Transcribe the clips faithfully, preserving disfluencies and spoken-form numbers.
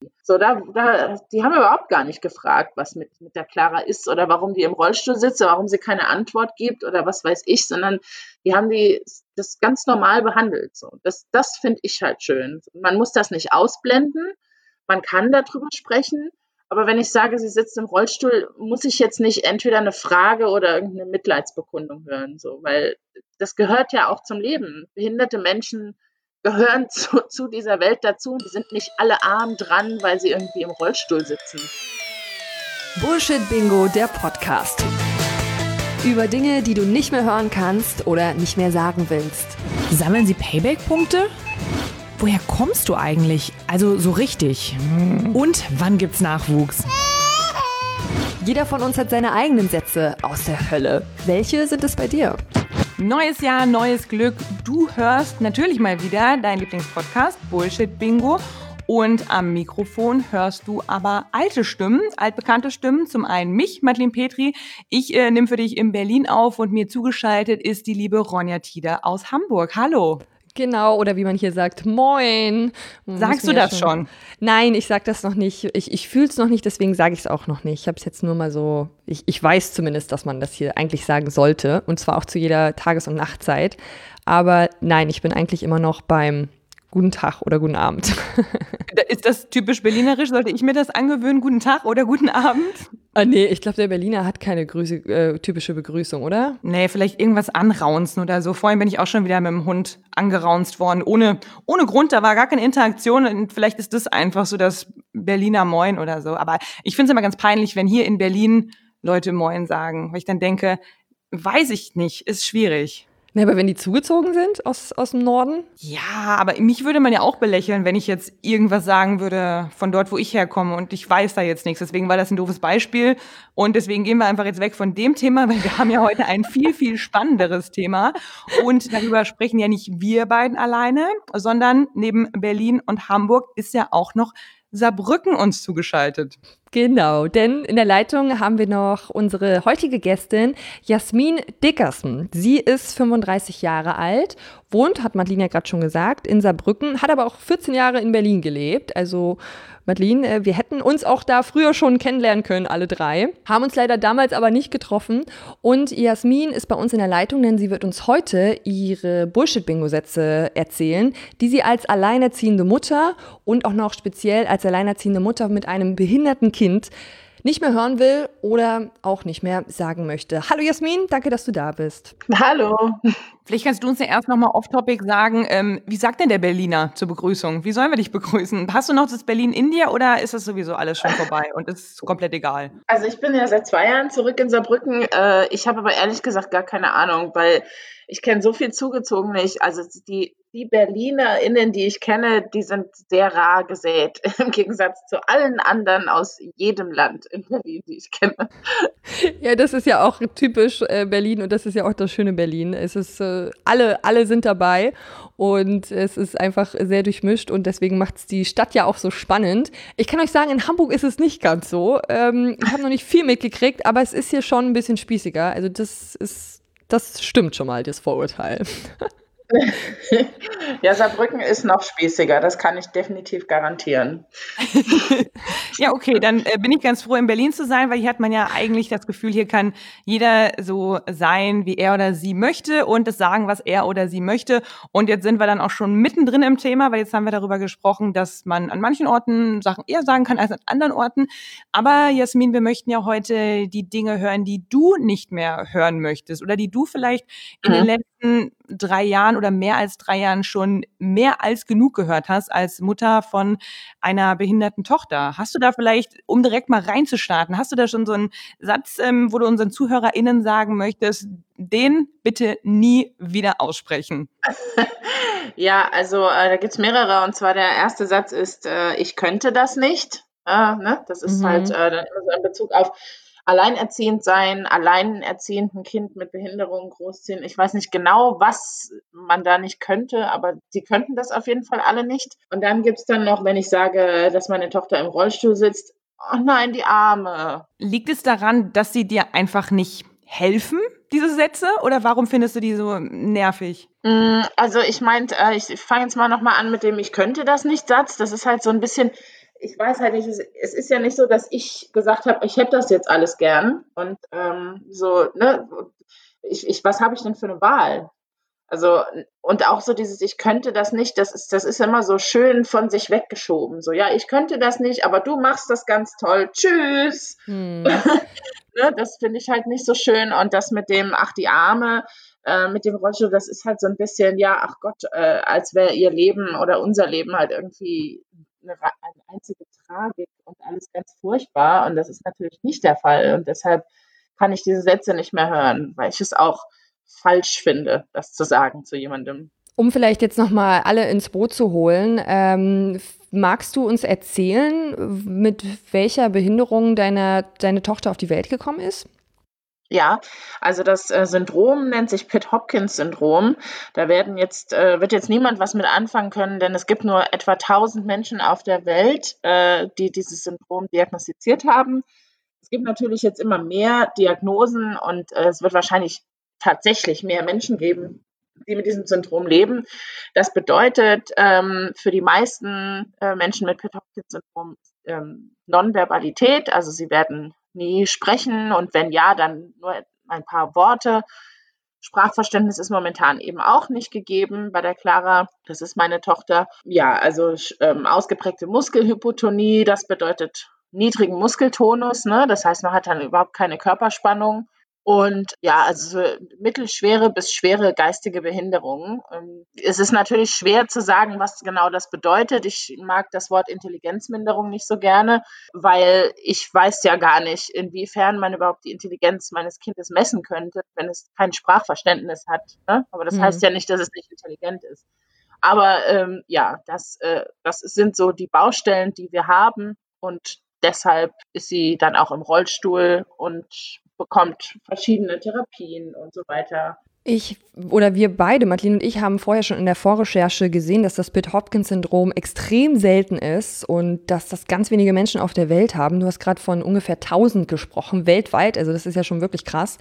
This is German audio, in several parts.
So, da, da, die haben überhaupt gar nicht gefragt, was mit, mit der Clara ist oder warum die im Rollstuhl sitzt oder warum sie keine Antwort gibt oder was weiß ich, sondern die haben die das ganz normal behandelt. So. Das, das finde ich halt schön. Man muss das nicht ausblenden, man kann darüber sprechen, aber wenn ich sage, sie sitzt im Rollstuhl, muss ich jetzt nicht entweder eine Frage oder irgendeine Mitleidsbekundung hören, so, weil das gehört ja auch zum Leben. Behinderte Menschen gehören zu, zu dieser Welt dazu. Die sind nicht alle arm dran, weil sie irgendwie im Rollstuhl sitzen. Bullshit Bingo, der Podcast. Über Dinge, die du nicht mehr hören kannst oder nicht mehr sagen willst. Sammeln Sie Payback-Punkte? Woher kommst du eigentlich? Also so richtig. Und wann gibt's Nachwuchs? Jeder von uns hat seine eigenen Sätze aus der Hölle. Welche sind es bei dir? Neues Jahr, neues Glück. Du hörst natürlich mal wieder deinen Lieblingspodcast Bullshit Bingo. Und am Mikrofon hörst du aber alte Stimmen, altbekannte Stimmen. Zum einen mich, Madeleine Petri. Ich äh, nehme für dich in Berlin auf und mir zugeschaltet ist die liebe Ronja Tiede aus Hamburg. Hallo. Genau, oder wie man hier sagt, moin. Man Sagst du das ja schon? schon? Nein, ich sag das noch nicht. Ich, ich fühle es noch nicht, deswegen sage ich es auch noch nicht. Ich habe es jetzt nur mal so, ich, ich weiß zumindest, dass man das hier eigentlich sagen sollte. Und zwar auch zu jeder Tages- und Nachtzeit. Aber nein, ich bin eigentlich immer noch beim Guten Tag oder Guten Abend. Ist das typisch berlinerisch? Sollte ich mir das angewöhnen? Guten Tag oder Guten Abend? Ah, nee, ich glaube, der Berliner hat keine Grüße, äh, typische Begrüßung, oder? Nee, vielleicht irgendwas anraunzen oder so. Vorhin bin ich auch schon wieder mit dem Hund angeraunzt worden. Ohne, ohne Grund, da war gar keine Interaktion. Und vielleicht ist das einfach so das Berliner Moin oder so. Aber ich finde es immer ganz peinlich, wenn hier in Berlin Leute Moin sagen. Weil ich dann denke, weiß ich nicht, ist schwierig. Ne, aber wenn die zugezogen sind aus, aus dem Norden? Ja, aber mich würde man ja auch belächeln, wenn ich jetzt irgendwas sagen würde von dort, wo ich herkomme und ich weiß da jetzt nichts. Deswegen war das ein doofes Beispiel und deswegen gehen wir einfach jetzt weg von dem Thema, weil wir haben ja heute ein viel, viel spannenderes Thema und darüber sprechen ja nicht wir beiden alleine, sondern neben Berlin und Hamburg ist ja auch noch Saarbrücken uns zugeschaltet. Genau, denn in der Leitung haben wir noch unsere heutige Gästin Jasmin Dickerson. Sie ist fünfunddreißig Jahre alt, wohnt, hat Madeleine ja gerade schon gesagt, in Saarbrücken, hat aber auch vierzehn Jahre in Berlin gelebt. Also Madeleine, wir hätten uns auch da früher schon kennenlernen können, alle drei. Haben uns leider damals aber nicht getroffen. Und Jasmin ist bei uns in der Leitung, denn sie wird uns heute ihre Bullshit-Bingo-Sätze erzählen, die sie als alleinerziehende Mutter und auch noch speziell als alleinerziehende Mutter mit einem behinderten Kind nicht mehr hören will oder auch nicht mehr sagen möchte. Hallo Jasmin, danke, dass du da bist. Hallo. Vielleicht kannst du uns ja erst nochmal off-topic sagen, ähm, wie sagt denn der Berliner zur Begrüßung? Wie sollen wir dich begrüßen? Hast du noch das Berlin in dir oder ist das sowieso alles schon vorbei und ist komplett egal? Also ich bin ja seit zwei Jahren zurück in Saarbrücken. Äh, ich habe aber ehrlich gesagt gar keine Ahnung, weil ich kenne so viel Zugezogene. Ich, also die, die BerlinerInnen, die ich kenne, die sind sehr rar gesät, im Gegensatz zu allen anderen aus jedem Land in Berlin, die ich kenne. Ja, das ist ja auch typisch äh, Berlin und das ist ja auch das schöne Berlin. Es ist, äh, alle, alle sind dabei und es ist einfach sehr durchmischt und deswegen macht es die Stadt ja auch so spannend. Ich kann euch sagen, in Hamburg ist es nicht ganz so. Ähm, ich habe noch nicht viel mitgekriegt, aber es ist hier schon ein bisschen spießiger. Also das ist, das stimmt schon mal, das Vorurteil. Ja, Saarbrücken ist noch spießiger, das kann ich definitiv garantieren. Ja, okay, dann äh, bin ich ganz froh, in Berlin zu sein, weil hier hat man ja eigentlich das Gefühl, hier kann jeder so sein, wie er oder sie möchte und das sagen, was er oder sie möchte. Und jetzt sind wir dann auch schon mittendrin im Thema, weil jetzt haben wir darüber gesprochen, dass man an manchen Orten Sachen eher sagen kann als an anderen Orten. Aber Jasmin, wir möchten ja heute die Dinge hören, die du nicht mehr hören möchtest oder die du vielleicht in mhm. den letzten drei Jahren oder mehr als drei Jahren schon mehr als genug gehört hast als Mutter von einer behinderten Tochter. Hast du da vielleicht, um direkt mal reinzustarten, hast du da schon so einen Satz, ähm, wo du unseren ZuhörerInnen sagen möchtest, den bitte nie wieder aussprechen? Ja, also äh, da gibt's mehrere und zwar der erste Satz ist, äh, ich könnte das nicht. Äh, ne? Das ist mhm. halt äh, dann immer so in Bezug auf alleinerziehend sein, alleinerziehend ein Kind mit Behinderung großziehen. Ich weiß nicht genau, was man da nicht könnte, aber sie könnten das auf jeden Fall alle nicht. Und dann gibt's dann noch, wenn ich sage, dass meine Tochter im Rollstuhl sitzt, oh nein, die Arme. Liegt es daran, dass sie dir einfach nicht helfen, diese Sätze? Oder warum findest du die so nervig? Also ich meinte, ich fange jetzt mal nochmal an mit dem Ich könnte das nicht Satz. Das ist halt so ein bisschen... ich weiß halt nicht, es, es ist ja nicht so, dass ich gesagt habe, ich hätte das jetzt alles gern und ähm, so, ne, ich, ich, was habe ich denn für eine Wahl? Also, und auch so dieses, ich könnte das nicht, das ist, das ist immer so schön von sich weggeschoben. So, ja, ich könnte das nicht, aber du machst das ganz toll. Tschüss. Hm. Ne, das finde ich halt nicht so schön. Und das mit dem, ach, die Arme, äh, mit dem Rollstuhl, das ist halt so ein bisschen, ja, ach Gott, äh, als wäre ihr Leben oder unser Leben halt irgendwie eine, eine einzige Tragik und alles ganz furchtbar. Und das ist natürlich nicht der Fall. Und deshalb kann ich diese Sätze nicht mehr hören, weil ich es auch falsch finde, das zu sagen zu jemandem. Um vielleicht jetzt nochmal alle ins Boot zu holen, ähm, magst du uns erzählen, mit welcher Behinderung deine, deine Tochter auf die Welt gekommen ist? Ja, also das äh, Syndrom nennt sich Pitt-Hopkins-Syndrom. Da werden jetzt, äh, wird jetzt niemand was mit anfangen können, denn es gibt nur etwa tausend Menschen auf der Welt, äh, die dieses Syndrom diagnostiziert haben. Es gibt natürlich jetzt immer mehr Diagnosen und äh, es wird wahrscheinlich tatsächlich mehr Menschen geben, die mit diesem Syndrom leben. Das bedeutet ähm, für die meisten äh, Menschen mit Pitt-Hopkins-Syndrom ähm, Nonverbalität, also sie werden nie sprechen und wenn ja, dann nur ein paar Worte. Sprachverständnis ist momentan eben auch nicht gegeben bei der Clara. Das ist meine Tochter. Ja, also ähm, ausgeprägte Muskelhypotonie, das bedeutet niedrigen Muskeltonus, ne? Das heißt, man hat dann überhaupt keine Körperspannung. Und ja, also so mittelschwere bis schwere geistige Behinderungen. Ähm, Es ist natürlich schwer zu sagen, was genau das bedeutet. Ich mag das Wort Intelligenzminderung nicht so gerne, weil ich weiß ja gar nicht, inwiefern man überhaupt die Intelligenz meines Kindes messen könnte, wenn es kein Sprachverständnis hat. Ne? Aber das Hm. heißt ja nicht, dass es nicht intelligent ist. Aber ähm, ja, das, äh, das sind so die Baustellen, die wir haben. Und deshalb ist sie dann auch im Rollstuhl und bekommt verschiedene Therapien und so weiter. Ich oder wir beide, Madeleine und ich, haben vorher schon in der Vorrecherche gesehen, dass das Pitt-Hopkins-Syndrom extrem selten ist und dass das ganz wenige Menschen auf der Welt haben. Du hast gerade von ungefähr tausend gesprochen, weltweit, also das ist ja schon wirklich krass.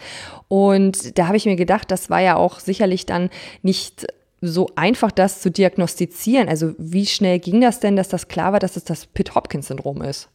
Und da habe ich mir gedacht, das war ja auch sicherlich dann nicht so einfach, das zu diagnostizieren. Also wie schnell ging das denn, dass das klar war, dass es das Pitt-Hopkins-Syndrom ist?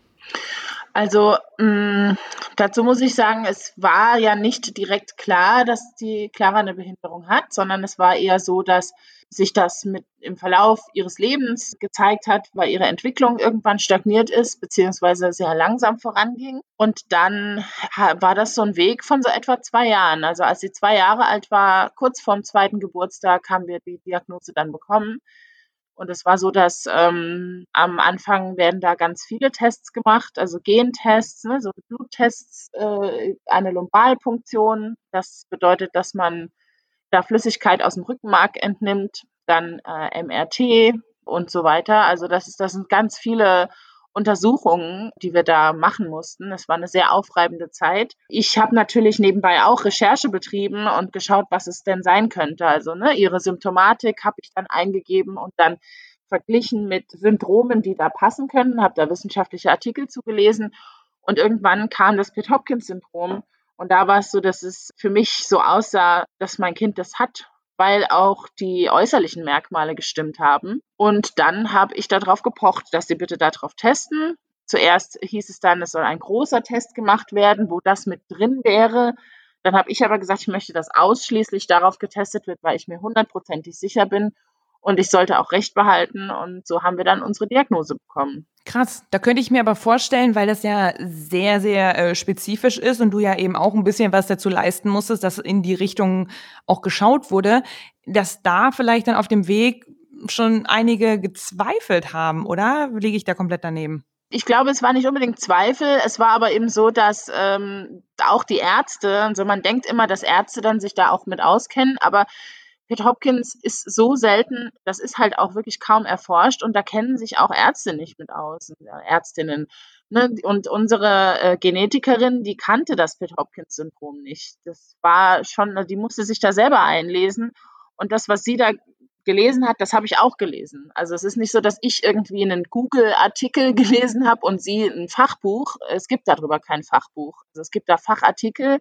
Also mh, dazu muss ich sagen, es war ja nicht direkt klar, dass die Clara eine Behinderung hat, sondern es war eher so, dass sich das mit im Verlauf ihres Lebens gezeigt hat, weil ihre Entwicklung irgendwann stagniert ist, beziehungsweise sehr langsam voranging. Und dann ha- war das so ein Weg von so etwa zwei Jahren. Also als sie zwei Jahre alt war, kurz vorm zweiten Geburtstag, haben wir die Diagnose dann bekommen. Und es war so, dass ähm, am Anfang werden da ganz viele Tests gemacht, also Gentests, ne, so Bluttests, äh, eine Lumbalpunktion. Das bedeutet, dass man da Flüssigkeit aus dem Rückenmark entnimmt, dann äh, M R T und so weiter. Also das ist, das sind ganz viele Untersuchungen, die wir da machen mussten. Es war eine sehr aufreibende Zeit. Ich habe natürlich nebenbei auch Recherche betrieben und geschaut, was es denn sein könnte. Also ne, ihre Symptomatik habe ich dann eingegeben und dann verglichen mit Syndromen, die da passen können, habe da wissenschaftliche Artikel zugelesen und irgendwann kam das Pitt-Hopkins-Syndrom und da war es so, dass es für mich so aussah, dass mein Kind das hat, weil auch die äußerlichen Merkmale gestimmt haben. Und dann habe ich darauf gepocht, dass sie bitte darauf testen. Zuerst hieß es dann, es soll ein großer Test gemacht werden, wo das mit drin wäre. Dann habe ich aber gesagt, ich möchte, dass ausschließlich darauf getestet wird, weil ich mir hundertprozentig sicher bin und ich sollte auch Recht behalten. Und so haben wir dann unsere Diagnose bekommen. Krass, da könnte ich mir aber vorstellen, weil das ja sehr, sehr äh, spezifisch ist und du ja eben auch ein bisschen was dazu leisten musstest, dass in die Richtung auch geschaut wurde, dass da vielleicht dann auf dem Weg schon einige gezweifelt haben, oder liege ich da komplett daneben? Ich glaube, es war nicht unbedingt Zweifel. Es war aber eben so, dass ähm, auch die Ärzte, also man denkt immer, dass Ärzte dann sich da auch mit auskennen, aber Pitt-Hopkins ist so selten, das ist halt auch wirklich kaum erforscht und da kennen sich auch Ärzte nicht mit aus, äh, Ärztinnen. Ne? Und unsere äh, Genetikerin, die kannte das Pitt-Hopkins-Syndrom nicht. Das war schon, die musste sich da selber einlesen und das, was sie da gelesen hat, das habe ich auch gelesen. Also es ist nicht so, dass ich irgendwie einen Google-Artikel gelesen habe und sie ein Fachbuch. Es gibt darüber kein Fachbuch. Also es gibt da Fachartikel,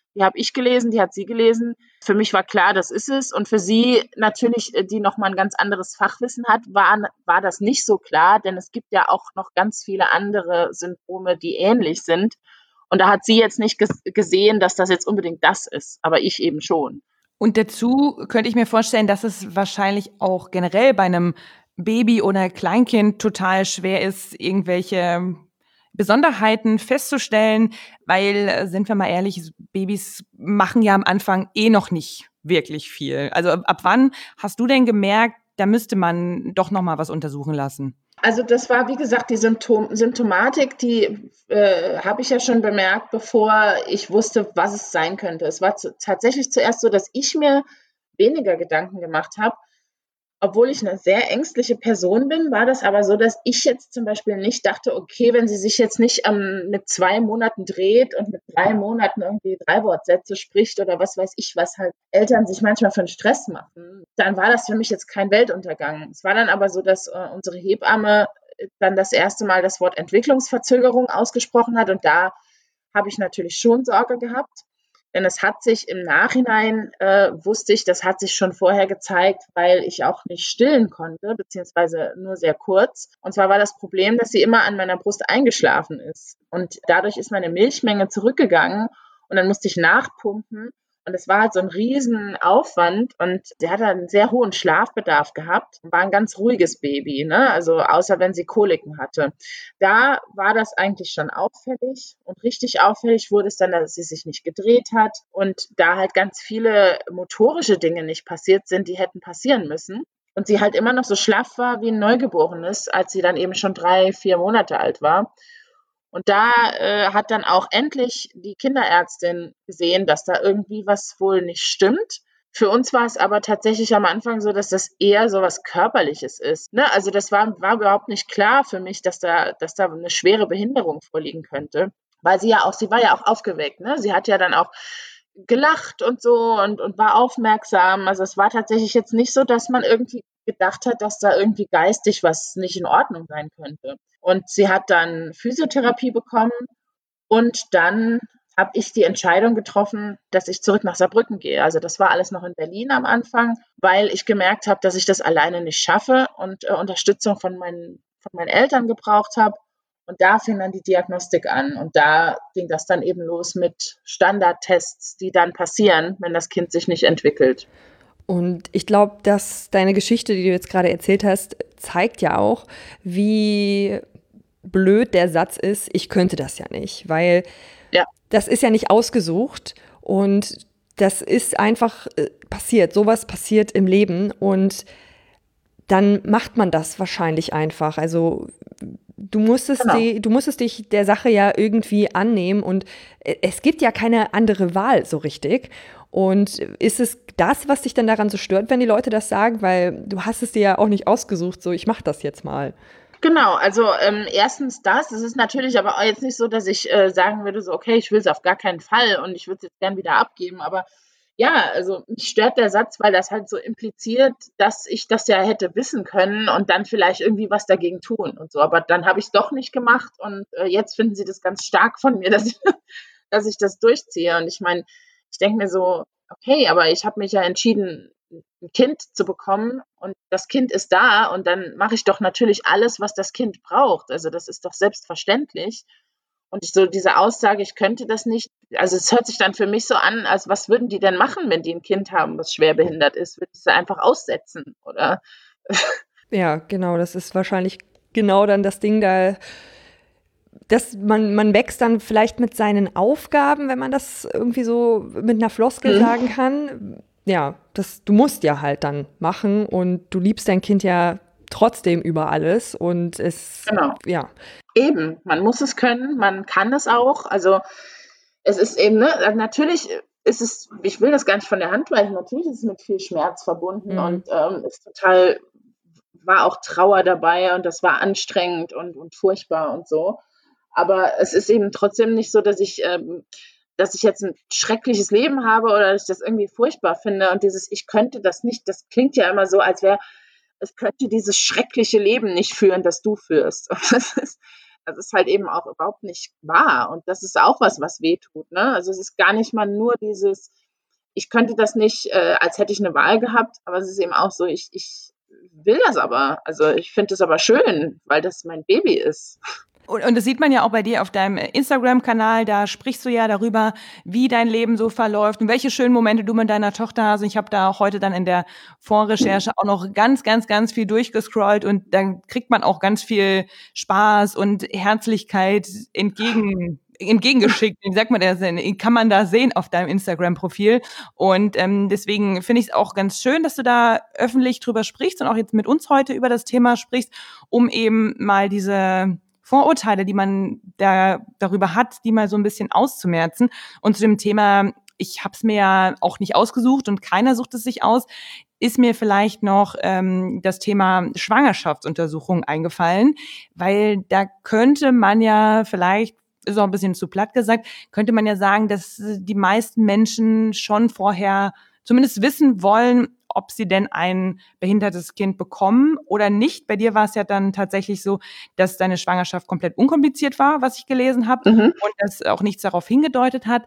Die habe ich gelesen, die hat sie gelesen. Für mich war klar, das ist es. Und für sie natürlich, die nochmal ein ganz anderes Fachwissen hat, war, war das nicht so klar, denn es gibt ja auch noch ganz viele andere Syndrome, die ähnlich sind. Und da hat sie jetzt nicht ges- gesehen, dass das jetzt unbedingt das ist, aber ich eben schon. Und dazu könnte ich mir vorstellen, dass es wahrscheinlich auch generell bei einem Baby oder Kleinkind total schwer ist, irgendwelche Besonderheiten festzustellen, weil, sind wir mal ehrlich, Babys machen ja am Anfang eh noch nicht wirklich viel. Also ab, ab wann hast du denn gemerkt, da müsste man doch noch mal was untersuchen lassen? Also das war, wie gesagt, die Symptom- Symptomatik, die äh, habe ich ja schon bemerkt, bevor ich wusste, was es sein könnte. Es war zu, tatsächlich zuerst so, dass ich mir weniger Gedanken gemacht habe. Obwohl ich eine sehr ängstliche Person bin, war das aber so, dass ich jetzt zum Beispiel nicht dachte, okay, wenn sie sich jetzt nicht ähm, mit zwei Monaten dreht und mit drei Monaten irgendwie drei Wortsätze spricht oder was weiß ich, was halt Eltern sich manchmal für einen Stress machen, dann war das für mich jetzt kein Weltuntergang. Es war dann aber so, dass äh, unsere Hebamme dann das erste Mal das Wort Entwicklungsverzögerung ausgesprochen hat und da habe ich natürlich schon Sorge gehabt. Denn es hat sich im Nachhinein, äh, wusste ich, das hat sich schon vorher gezeigt, weil ich auch nicht stillen konnte, beziehungsweise nur sehr kurz. Und zwar war das Problem, dass sie immer an meiner Brust eingeschlafen ist. Und dadurch ist meine Milchmenge zurückgegangen und dann musste ich nachpumpen. Und es war halt so ein riesen Aufwand und der hat einen sehr hohen Schlafbedarf gehabt und war ein ganz ruhiges Baby, ne? Also außer wenn sie Koliken hatte. Da war das eigentlich schon auffällig und richtig auffällig wurde es dann, dass sie sich nicht gedreht hat und da halt ganz viele motorische Dinge nicht passiert sind, die hätten passieren müssen. Und sie halt immer noch so schlaff war wie ein Neugeborenes, als sie dann eben schon drei, vier Monate alt war. Und da äh, hat dann auch endlich die Kinderärztin gesehen, dass da irgendwie was wohl nicht stimmt. Für uns war es aber tatsächlich am Anfang so, dass das eher so was Körperliches ist. Ne? Also das war, war überhaupt nicht klar für mich, dass da, dass da eine schwere Behinderung vorliegen könnte. Weil sie ja auch, sie war ja auch aufgeweckt. Ne? Sie hat ja dann auch gelacht und so und, und war aufmerksam. Also es war tatsächlich jetzt nicht so, dass man irgendwie gedacht hat, dass da irgendwie geistig was nicht in Ordnung sein könnte. Und sie hat dann Physiotherapie bekommen und dann habe ich die Entscheidung getroffen, dass ich zurück nach Saarbrücken gehe. Also das war alles noch in Berlin am Anfang, weil ich gemerkt habe, dass ich das alleine nicht schaffe und äh, Unterstützung von meinen, von meinen Eltern gebraucht habe. Und da fing dann die Diagnostik an und da ging das dann eben los mit Standardtests, die dann passieren, wenn das Kind sich nicht entwickelt. Und ich glaube, dass deine Geschichte, die du jetzt gerade erzählt hast, zeigt ja auch, wie blöd der Satz ist, ich könnte das ja nicht, weil ja. Das ist ja nicht ausgesucht und das ist einfach äh, passiert, sowas passiert im Leben und dann macht man das wahrscheinlich einfach. Also du musstest, genau. die, du musstest dich der Sache ja irgendwie annehmen und es gibt ja keine andere Wahl so richtig. Und ist es das, was dich dann daran so stört, wenn die Leute das sagen? Weil du hast es dir ja auch nicht ausgesucht, so ich mach das jetzt mal. Genau, also ähm, erstens das, es ist natürlich aber auch jetzt nicht so, dass ich äh, sagen würde, so okay, ich will es auf gar keinen Fall und ich würde es jetzt gern wieder abgeben, aber ja, also mich stört der Satz, weil das halt so impliziert, dass ich das ja hätte wissen können und dann vielleicht irgendwie was dagegen tun und so. Aber dann habe ich es doch nicht gemacht und äh, jetzt finden sie das ganz stark von mir, dass ich, dass ich das durchziehe. Und ich meine, ich denke mir so, okay, aber ich habe mich ja entschieden, ein Kind zu bekommen und das Kind ist da und dann mache ich doch natürlich alles, was das Kind braucht. Also das ist doch selbstverständlich. Und ich so diese Aussage, ich könnte das nicht, also es hört sich dann für mich so an, als was würden die denn machen, wenn die ein Kind haben, was schwerbehindert ist? Würde ich sie einfach aussetzen, oder? Ja, genau, das ist wahrscheinlich genau dann das Ding, da dass man, man wächst dann vielleicht mit seinen Aufgaben, wenn man das irgendwie so mit einer Floskel mhm. sagen kann. Ja, das, du musst ja halt dann machen und du liebst dein Kind ja trotzdem über alles und es, genau. ja. Eben, man muss es können, man kann es auch, also es ist eben, ne, natürlich ist es, ich will das gar nicht von der Hand weisen, natürlich ist es mit viel Schmerz verbunden mhm. und ähm, ist total, war auch Trauer dabei und das war anstrengend und, und furchtbar und so, aber es ist eben trotzdem nicht so, dass ich ähm, dass ich jetzt ein schreckliches Leben habe oder dass ich das irgendwie furchtbar finde und dieses, ich könnte das nicht, das klingt ja immer so, als wäre, es könnte dieses schreckliche Leben nicht führen, das du führst. Und das ist, Das ist halt eben auch überhaupt nicht wahr. Und das ist auch was, was wehtut, ne? Also es ist gar nicht mal nur dieses, ich könnte das nicht, äh, als hätte ich eine Wahl gehabt, aber es ist eben auch so, ich, ich will das aber. Also ich finde das aber schön, weil das mein Baby ist. Und, und das sieht man ja auch bei dir auf deinem Instagram-Kanal, da sprichst du ja darüber, wie dein Leben so verläuft und welche schönen Momente du mit deiner Tochter hast. Und ich habe da auch heute dann in der Vorrecherche auch noch ganz, ganz, ganz viel durchgescrollt und dann kriegt man auch ganz viel Spaß und Herzlichkeit entgegen entgegengeschickt, wie sagt man das denn, kann man da sehen auf deinem Instagram-Profil. Und ähm, deswegen finde ich es auch ganz schön, dass du da öffentlich drüber sprichst und auch jetzt mit uns heute über das Thema sprichst, um eben mal diese Vorurteile, die man da darüber hat, die mal so ein bisschen auszumerzen. Und zu dem Thema, ich habe es mir ja auch nicht ausgesucht und keiner sucht es sich aus, ist mir vielleicht noch ähm, das Thema Schwangerschaftsuntersuchung eingefallen, weil da könnte man ja vielleicht, ist auch ein bisschen zu platt gesagt, könnte man ja sagen, dass die meisten Menschen schon vorher zumindest wissen wollen, ob sie denn ein behindertes Kind bekommen oder nicht. Bei dir war es ja dann tatsächlich so, dass deine Schwangerschaft komplett unkompliziert war, was ich gelesen habe, mhm. und dass auch nichts darauf hingedeutet hat.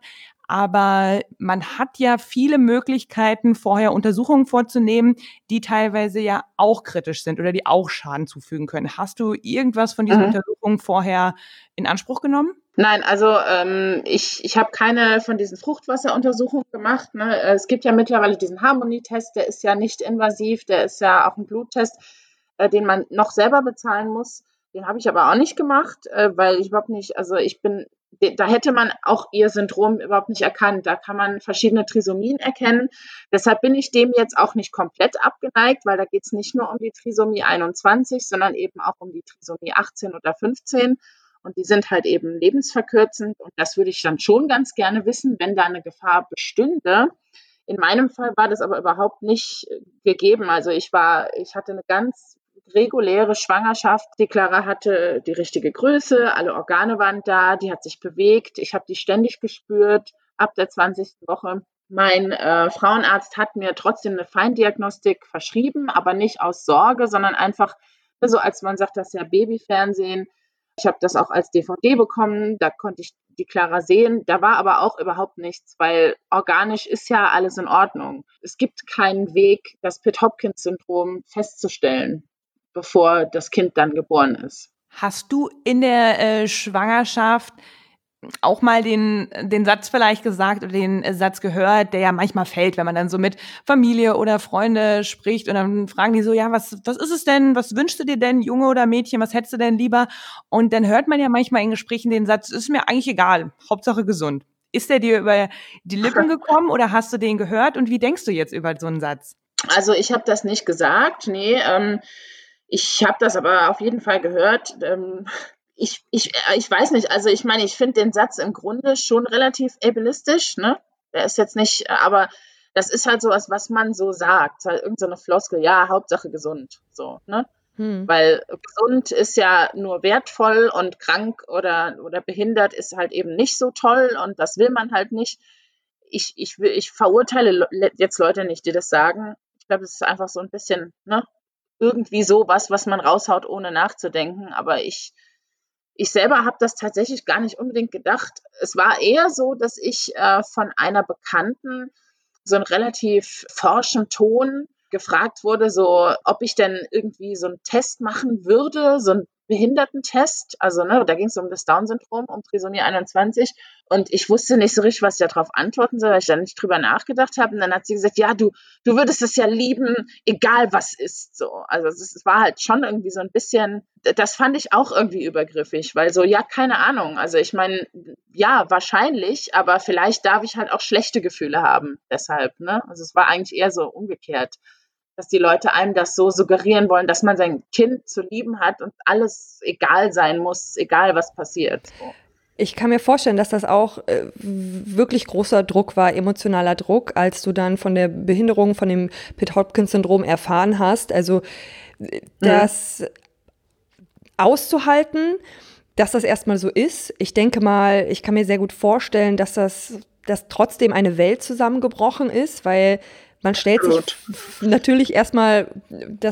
Aber man hat ja viele Möglichkeiten, vorher Untersuchungen vorzunehmen, die teilweise ja auch kritisch sind oder die auch Schaden zufügen können. Hast du irgendwas von diesen mhm. Untersuchungen vorher in Anspruch genommen? Nein, also ähm, ich, ich habe keine von diesen Fruchtwasseruntersuchungen gemacht. Ne? Es gibt ja mittlerweile diesen Harmony-Test, der ist ja nicht invasiv, der ist ja auch ein Bluttest, äh, den man noch selber bezahlen muss. Den habe ich aber auch nicht gemacht, äh, weil ich überhaupt nicht, also ich bin, da hätte man auch ihr Syndrom überhaupt nicht erkannt. Da kann man verschiedene Trisomien erkennen. Deshalb bin ich dem jetzt auch nicht komplett abgeneigt, weil da geht es nicht nur um die Trisomie einundzwanzig, sondern eben auch um die Trisomie achtzehn oder fünfzehn. Und die sind halt eben lebensverkürzend. Und das würde ich dann schon ganz gerne wissen, wenn da eine Gefahr bestünde. In meinem Fall war das aber überhaupt nicht gegeben. Also ich war, ich hatte eine ganz reguläre Schwangerschaft. Die Clara hatte die richtige Größe, alle Organe waren da, die hat sich bewegt. Ich habe die ständig gespürt ab der zwanzigsten Woche. Mein äh, Frauenarzt hat mir trotzdem eine Feindiagnostik verschrieben, aber nicht aus Sorge, sondern einfach so, als man sagt, das ist ja Babyfernsehen. Ich habe das auch als D V D bekommen, da konnte ich die Clara sehen. Da war aber auch überhaupt nichts, weil organisch ist ja alles in Ordnung. Es gibt keinen Weg, das Pitt-Hopkins-Syndrom festzustellen, bevor das Kind dann geboren ist. Hast du in der äh, Schwangerschaft auch mal den, den Satz vielleicht gesagt oder den Satz gehört, der ja manchmal fällt, wenn man dann so mit Familie oder Freunde spricht und dann fragen die so, ja, was, was ist es denn, was wünschst du dir denn, Junge oder Mädchen, was hättest du denn lieber? Und dann hört man ja manchmal in Gesprächen den Satz, ist mir eigentlich egal, Hauptsache gesund. Ist der dir über die Lippen gekommen oder hast du den gehört und wie denkst du jetzt über so einen Satz? Also ich habe das nicht gesagt, nee, ähm, ich habe das aber auf jeden Fall gehört. Ähm, Ich, ich, ich weiß nicht, also ich meine, ich finde den Satz im Grunde schon relativ ableistisch, ne? Der ist jetzt nicht, aber das ist halt sowas, was man so sagt, halt irgend so eine Floskel, ja, Hauptsache gesund, so, ne? Hm. Weil gesund ist ja nur wertvoll und krank oder, oder behindert ist halt eben nicht so toll und das will man halt nicht. Ich, ich, ich verurteile jetzt Leute nicht, die das sagen. Ich glaube, es ist einfach so ein bisschen, ne? Irgendwie sowas, was man raushaut, ohne nachzudenken, aber ich Ich selber habe das tatsächlich gar nicht unbedingt gedacht. Es war eher so, dass ich äh, von einer Bekannten so einen relativ forschen Ton gefragt wurde, so ob ich denn irgendwie so einen Test machen würde, so einen Behindertentest. Also ne, da ging es um das Down-Syndrom, um Trisomie einundzwanzig. Und ich wusste nicht so richtig, was ich darauf antworten soll, weil ich da nicht drüber nachgedacht habe. Und dann hat sie gesagt, ja, du, du würdest es ja lieben, egal was ist. So. Also es war halt schon irgendwie so ein bisschen, das fand ich auch irgendwie übergriffig, weil so, ja, keine Ahnung. Also ich meine, ja, wahrscheinlich, aber vielleicht darf ich halt auch schlechte Gefühle haben deshalb. Ne? Also es war eigentlich eher so umgekehrt, dass die Leute einem das so suggerieren wollen, dass man sein Kind zu lieben hat und alles egal sein muss, egal was passiert. So. Ich kann mir vorstellen, dass das auch äh, wirklich großer Druck war, emotionaler Druck, als du dann von der Behinderung, von dem Pitt-Hopkins-Syndrom erfahren hast. Also das mhm. auszuhalten, dass das erstmal so ist. Ich denke mal, ich kann mir sehr gut vorstellen, dass das dass trotzdem eine Welt zusammengebrochen ist, weil man stellt sich natürlich erstmal das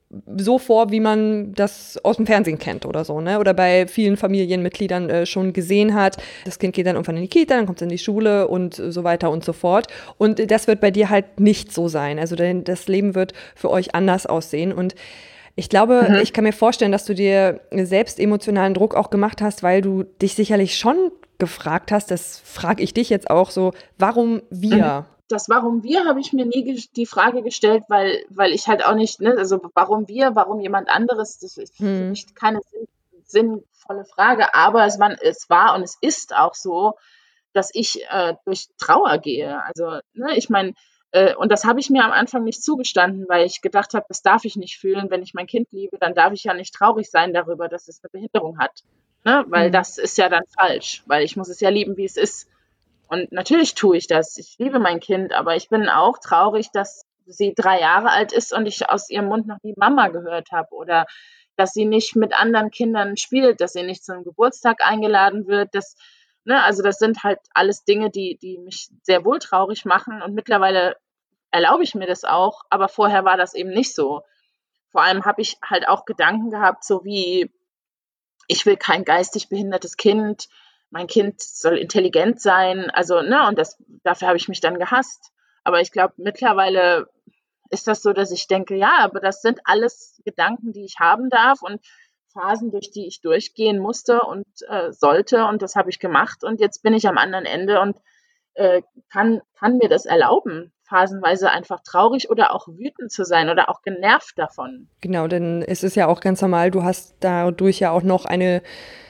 so vor, wie man das aus dem Fernsehen kennt oder so, ne? Oder bei vielen Familienmitgliedern äh, schon gesehen hat. Das Kind geht dann irgendwann in die Kita, dann kommt es in die Schule und so weiter und so fort. Und das wird bei dir halt nicht so sein. Also denn das Leben wird für euch anders aussehen. Und ich glaube, mhm. ich kann mir vorstellen, dass du dir selbst emotionalen Druck auch gemacht hast, weil du dich sicherlich schon gefragt hast, das frage ich dich jetzt auch so, warum wir? Mhm. Das Warum wir habe ich mir nie ge- die Frage gestellt, weil, weil ich halt auch nicht, ne, also warum wir, warum jemand anderes, das ist für Hm. mich keine sinn- sinnvolle Frage, aber es war, es war und es ist auch so, dass ich äh, durch Trauer gehe. Also, ne, ich meine, äh, und das habe ich mir am Anfang nicht zugestanden, weil ich gedacht habe, das darf ich nicht fühlen. Wenn ich mein Kind liebe, dann darf ich ja nicht traurig sein darüber, dass es eine Behinderung hat. Ne? Weil Hm. das ist ja dann falsch, weil ich muss es ja lieben, wie es ist. Und natürlich tue ich das. Ich liebe mein Kind, aber ich bin auch traurig, dass sie drei Jahre alt ist und ich aus ihrem Mund noch nie Mama gehört habe oder dass sie nicht mit anderen Kindern spielt, dass sie nicht zu einem Geburtstag eingeladen wird. Das, ne, also das sind halt alles Dinge, die, die mich sehr wohl traurig machen und mittlerweile erlaube ich mir das auch, aber vorher war das eben nicht so. Vor allem habe ich halt auch Gedanken gehabt, so wie, ich will kein geistig behindertes Kind, mein Kind soll intelligent sein, also, ne, und das, dafür habe ich mich dann gehasst. Aber ich glaube, mittlerweile ist das so, dass ich denke, ja, aber das sind alles Gedanken, die ich haben darf und Phasen, durch die ich durchgehen musste und äh, sollte und das habe ich gemacht und jetzt bin ich am anderen Ende und äh, kann, kann mir das erlauben, phasenweise einfach traurig oder auch wütend zu sein oder auch genervt davon. Genau, denn es ist ja auch ganz normal, du hast dadurch ja auch noch eine,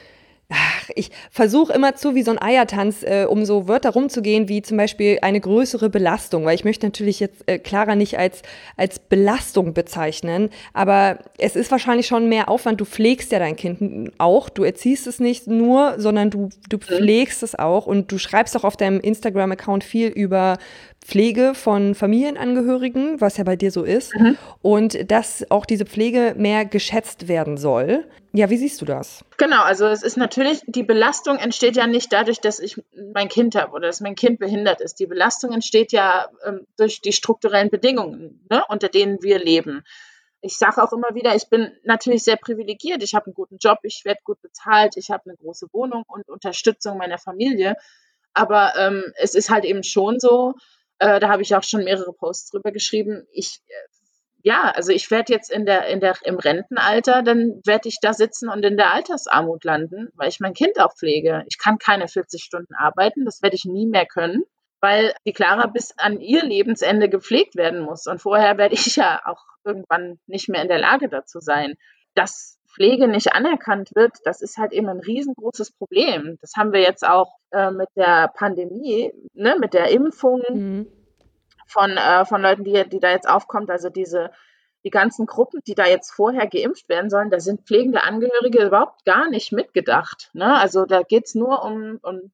ach, ich versuche immer zu wie so ein Eiertanz, äh, um so Wörter rumzugehen, wie zum Beispiel eine größere Belastung, weil ich möchte natürlich jetzt äh, Clara nicht als, als Belastung bezeichnen, aber es ist wahrscheinlich schon mehr Aufwand, du pflegst ja dein Kind auch, du erziehst es nicht nur, sondern du, du pflegst es auch und du schreibst auch auf deinem Instagram-Account viel über Pflege von Familienangehörigen, was ja bei dir so ist, Mhm. und dass auch diese Pflege mehr geschätzt werden soll. Ja, wie siehst du das? Genau, also es ist natürlich, die Belastung entsteht ja nicht dadurch, dass ich mein Kind habe oder dass mein Kind behindert ist. Die Belastung entsteht ja ähm, durch die strukturellen Bedingungen, ne, unter denen wir leben. Ich sage auch immer wieder, ich bin natürlich sehr privilegiert. Ich habe einen guten Job, ich werde gut bezahlt, ich habe eine große Wohnung und Unterstützung meiner Familie. Aber ähm, es ist halt eben schon so, äh, da habe ich auch schon mehrere Posts drüber geschrieben, ich äh, ja, also ich werde jetzt in der, in der, im Rentenalter, dann werde ich da sitzen und in der Altersarmut landen, weil ich mein Kind auch pflege. Ich kann keine vierzig Stunden arbeiten, das werde ich nie mehr können, weil die Clara bis an ihr Lebensende gepflegt werden muss. Und vorher werde ich ja auch irgendwann nicht mehr in der Lage dazu sein. Dass Pflege nicht anerkannt wird, das ist halt eben ein riesengroßes Problem. Das haben wir jetzt auch äh, mit der Pandemie, ne, mit der Impfung. Mhm. Von, äh, von Leuten, die, die da jetzt aufkommt, also diese, die ganzen Gruppen, die da jetzt vorher geimpft werden sollen, da sind pflegende Angehörige überhaupt gar nicht mitgedacht. Ne? Also da geht es nur um, um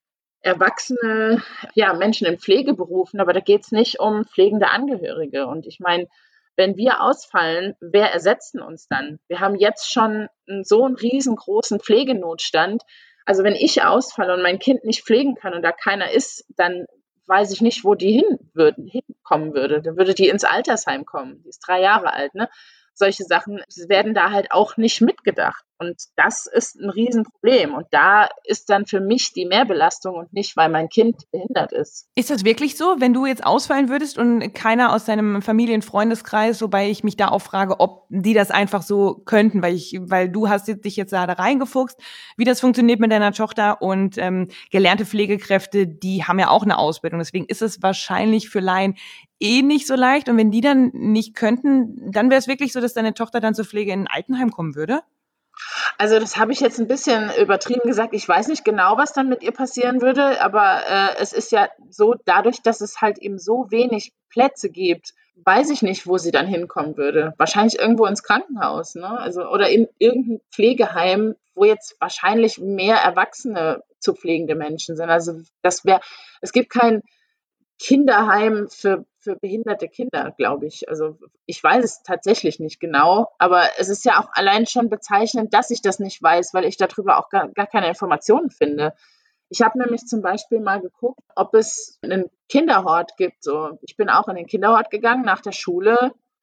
erwachsene, ja, Menschen in Pflegeberufen, aber da geht es nicht um pflegende Angehörige. Und ich meine, wenn wir ausfallen, wer ersetzt uns dann? Wir haben jetzt schon so einen riesengroßen Pflegenotstand. Also wenn ich ausfalle und mein Kind nicht pflegen kann und da keiner ist, dann weiß ich nicht, wo die hin würden, hinkommen würde. Dann würde die ins Altersheim kommen. Die ist drei Jahre alt, ne? Solche Sachen werden da halt auch nicht mitgedacht. Und das ist ein Riesenproblem. Und da ist dann für mich die Mehrbelastung und nicht, weil mein Kind behindert ist. Ist das wirklich so, wenn du jetzt ausfallen würdest und keiner aus deinem Familienfreundeskreis, wobei ich mich da auch frage, ob die das einfach so könnten, weil ich, weil du hast dich jetzt da reingefuchst, wie das funktioniert mit deiner Tochter und ähm, gelernte Pflegekräfte, die haben ja auch eine Ausbildung. Deswegen ist es wahrscheinlich für Laien eh nicht so leicht. Und wenn die dann nicht könnten, dann wäre es wirklich so, dass deine Tochter dann zur Pflege in ein Altenheim kommen würde? Also das habe ich jetzt ein bisschen übertrieben gesagt. Ich weiß nicht genau, was dann mit ihr passieren würde, aber äh, es ist ja so, dadurch, dass es halt eben so wenig Plätze gibt, weiß ich nicht, wo sie dann hinkommen würde. Wahrscheinlich irgendwo ins Krankenhaus, ne? Also, oder in irgendein Pflegeheim, wo jetzt wahrscheinlich mehr erwachsene zu pflegende Menschen sind. Also das wäre, es gibt kein Kinderheim für, für behinderte Kinder, glaube ich. Also ich weiß es tatsächlich nicht genau, aber es ist ja auch allein schon bezeichnend, dass ich das nicht weiß, weil ich darüber auch gar, gar keine Informationen finde. Ich habe nämlich zum Beispiel mal geguckt, ob es einen Kinderhort gibt. So, ich bin auch in den Kinderhort gegangen nach der Schule.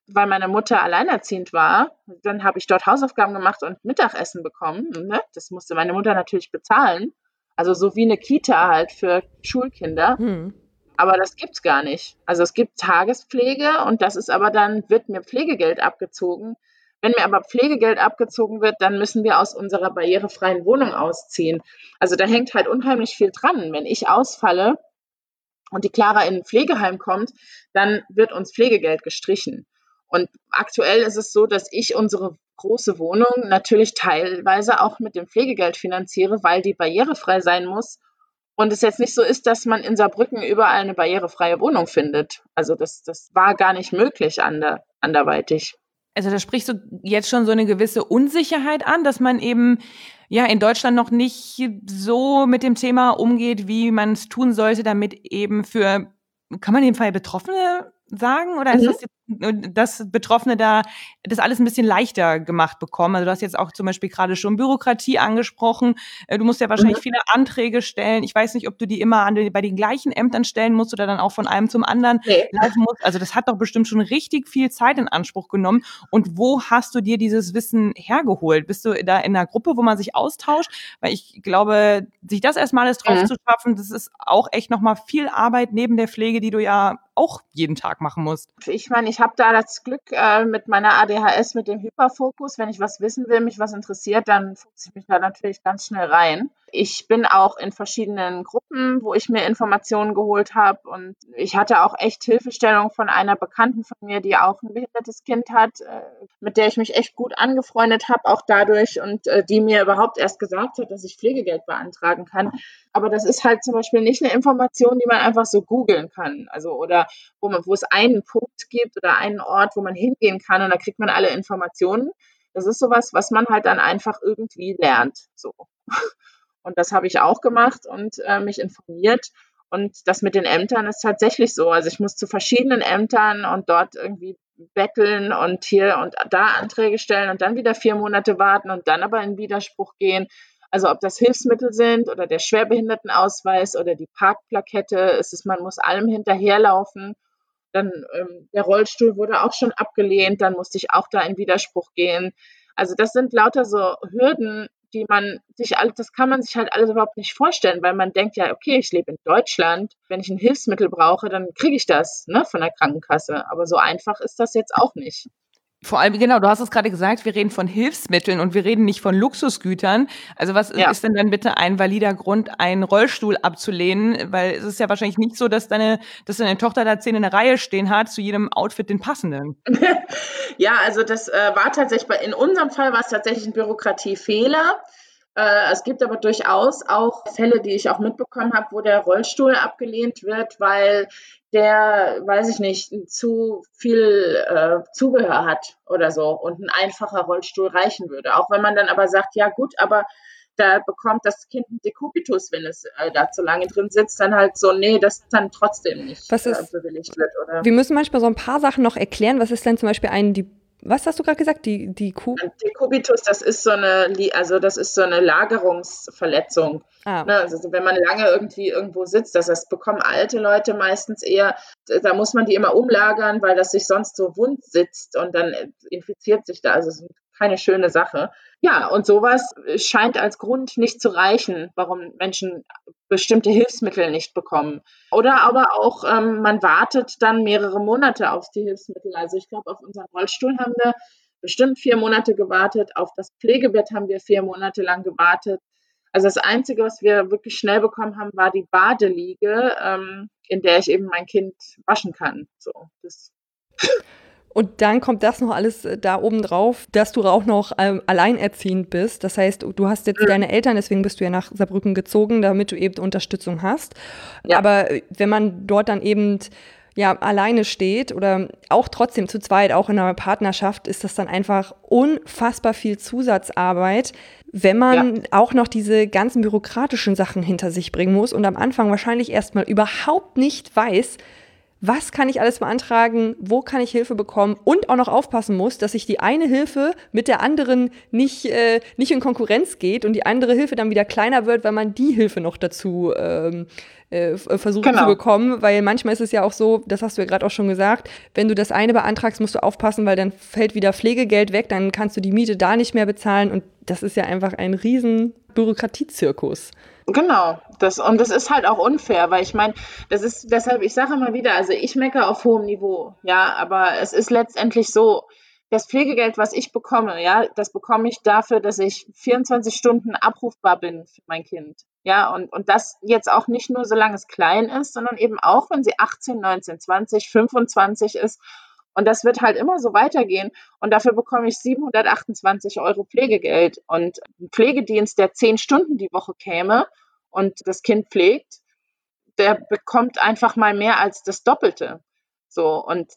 weil meine Mutter alleinerziehend war, dann habe ich dort Hausaufgaben gemacht und Mittagessen bekommen. Ne? Das musste meine Mutter natürlich bezahlen. Also so wie eine Kita halt für Schulkinder. Hm. Aber das gibt's gar nicht. Also es gibt Tagespflege und das ist aber dann, wird mir Pflegegeld abgezogen. Wenn mir aber Pflegegeld abgezogen wird, dann müssen wir aus unserer barrierefreien Wohnung ausziehen. Also da hängt halt unheimlich viel dran. Wenn ich ausfalle und die Clara in ein Pflegeheim kommt, dann wird uns Pflegegeld gestrichen. Und aktuell ist es so, dass ich unsere große Wohnung natürlich teilweise auch mit dem Pflegegeld finanziere, weil die barrierefrei sein muss. Und es jetzt nicht so ist, dass man in Saarbrücken überall eine barrierefreie Wohnung findet. Also das, das war gar nicht möglich ander, anderweitig. Also da sprichst du jetzt schon so eine gewisse Unsicherheit an, dass man eben ja in Deutschland noch nicht so mit dem Thema umgeht, wie man es tun sollte, damit eben für, kann man in dem Fall Betroffene sagen? Oder ist Mhm. das jetzt, dass Betroffene da das alles ein bisschen leichter gemacht bekommen? Also du hast jetzt auch zum Beispiel gerade schon Bürokratie angesprochen. Äh, Du musst ja wahrscheinlich Mhm. viele Anträge stellen. Ich weiß nicht, ob du die immer an die, bei den gleichen Ämtern stellen musst oder dann auch von einem zum anderen Nee. laufen musst. Also das hat doch bestimmt schon richtig viel Zeit in Anspruch genommen. Und wo hast du dir dieses Wissen hergeholt? Bist du da in einer Gruppe, wo man sich austauscht? Weil ich glaube, sich das erstmal alles drauf Mhm. zu schaffen, das ist auch echt nochmal viel Arbeit neben der Pflege, die du ja auch jeden Tag machen musst. Ich meine, ich habe da das Glück äh, mit meiner A D H S, mit dem Hyperfokus. Wenn ich was wissen will, mich was interessiert, dann fuchse ich mich da natürlich ganz schnell rein. Ich bin auch in verschiedenen Gruppen, wo ich mir Informationen geholt habe. Und ich hatte auch echt Hilfestellung von einer Bekannten von mir, die auch ein behindertes Kind hat, äh, mit der ich mich echt gut angefreundet habe, auch dadurch. Und äh, die mir überhaupt erst gesagt hat, dass ich Pflegegeld beantragen kann. Aber das ist halt zum Beispiel nicht eine Information, die man einfach so googeln kann. Also oder wo man, wo es einen Punkt gibt oder einen Ort, wo man hingehen kann und da kriegt man alle Informationen. Das ist sowas, was man halt dann einfach irgendwie lernt. So. Und das habe ich auch gemacht und äh, mich informiert. Und das mit den Ämtern ist tatsächlich so. Also ich muss zu verschiedenen Ämtern und dort irgendwie betteln und hier und da Anträge stellen und dann wieder vier Monate warten und dann aber in Widerspruch gehen. Also ob das Hilfsmittel sind oder der Schwerbehindertenausweis oder die Parkplakette, ist es, man muss allem hinterherlaufen. Dann ähm, der Rollstuhl wurde auch schon abgelehnt, dann musste ich auch da in Widerspruch gehen. Also das sind lauter so Hürden, die man sich alle, das kann man sich halt alles überhaupt nicht vorstellen, weil man denkt ja, okay, ich lebe in Deutschland, wenn ich ein Hilfsmittel brauche, dann kriege ich das, ne, von der Krankenkasse. Aber so einfach ist das jetzt auch nicht. Vor allem, genau, du hast es gerade gesagt, wir reden von Hilfsmitteln und wir reden nicht von Luxusgütern. Also was Ja. ist denn dann bitte ein valider Grund, einen Rollstuhl abzulehnen? Weil es ist ja wahrscheinlich nicht so, dass deine, dass deine Tochter da zehn in der Reihe stehen hat, zu jedem Outfit den passenden. Ja, also das äh, war tatsächlich, bei, in unserem Fall war es tatsächlich ein Bürokratiefehler. Äh, es gibt aber durchaus auch Fälle, die ich auch mitbekommen habe, wo der Rollstuhl abgelehnt wird, weil der, weiß ich nicht, zu viel äh, Zubehör hat oder so und ein einfacher Rollstuhl reichen würde. Auch wenn man dann aber sagt, ja gut, aber da bekommt das Kind einen Dekubitus, wenn es äh, da zu lange drin sitzt, dann halt so, nee, das dann trotzdem nicht Was äh, ist- bewilligt wird. Oder? Wir müssen manchmal so ein paar Sachen noch erklären. Was ist denn zum Beispiel ein, die, was hast du gerade gesagt? Die, die Kuh? Ein Dekubitus, das ist so eine, Li- also das ist so eine Lagerungsverletzung. Ah, Ne, also wenn man lange irgendwie irgendwo sitzt, das, das bekommen alte Leute meistens eher, da muss man die immer umlagern, weil das sich sonst so wund sitzt und dann infiziert sich da. Also es ist keine schöne Sache. Ja, und sowas scheint als Grund nicht zu reichen, warum Menschen bestimmte Hilfsmittel nicht bekommen. Oder aber auch, ähm, man wartet dann mehrere Monate auf die Hilfsmittel. Also ich glaube, auf unseren Rollstuhl haben wir bestimmt vier Monate gewartet, auf das Pflegebett haben wir vier Monate lang gewartet. Also das Einzige, was wir wirklich schnell bekommen haben, war die Badeliege, ähm, in der ich eben mein Kind waschen kann. So, das und dann kommt das noch alles äh, da oben drauf, dass du auch noch ähm, alleinerziehend bist. Das heißt, du hast jetzt Mhm. deine Eltern, deswegen bist du ja nach Saarbrücken gezogen, damit du eben Unterstützung hast. Ja. Aber äh, wenn man dort dann eben ja alleine steht oder auch trotzdem zu zweit, auch in einer Partnerschaft, ist das dann einfach unfassbar viel Zusatzarbeit, wenn man auch noch diese ganzen bürokratischen Sachen hinter sich bringen muss und am Anfang wahrscheinlich erstmal überhaupt nicht weiß, was kann ich alles beantragen, wo kann ich Hilfe bekommen und auch noch aufpassen muss, dass ich die eine Hilfe mit der anderen nicht, äh, nicht in Konkurrenz geht und die andere Hilfe dann wieder kleiner wird, weil man die Hilfe noch dazu ähm, äh, versucht genau. zu bekommen, weil manchmal ist es ja auch so, das hast du ja gerade auch schon gesagt, wenn du das eine beantragst, musst du aufpassen, weil dann fällt wieder Pflegegeld weg, dann kannst du die Miete da nicht mehr bezahlen und das ist ja einfach ein riesen Bürokratiezirkus. Genau, das, und das ist halt auch unfair, weil ich meine, das ist, deshalb, ich sage immer wieder, also ich meckere auf hohem Niveau, ja, aber es ist letztendlich so, das Pflegegeld, was ich bekomme, ja, das bekomme ich dafür, dass ich vierundzwanzig Stunden abrufbar bin für mein Kind, ja, und, und das jetzt auch nicht nur, solange es klein ist, sondern eben auch, wenn sie achtzehn, neunzehn, zwanzig, fünfundzwanzig ist. Und das wird halt immer so weitergehen. Und dafür bekomme ich siebenhundertachtundzwanzig Euro Pflegegeld. Und ein Pflegedienst, der zehn Stunden die Woche käme und das Kind pflegt, der bekommt einfach mal mehr als das Doppelte. So, und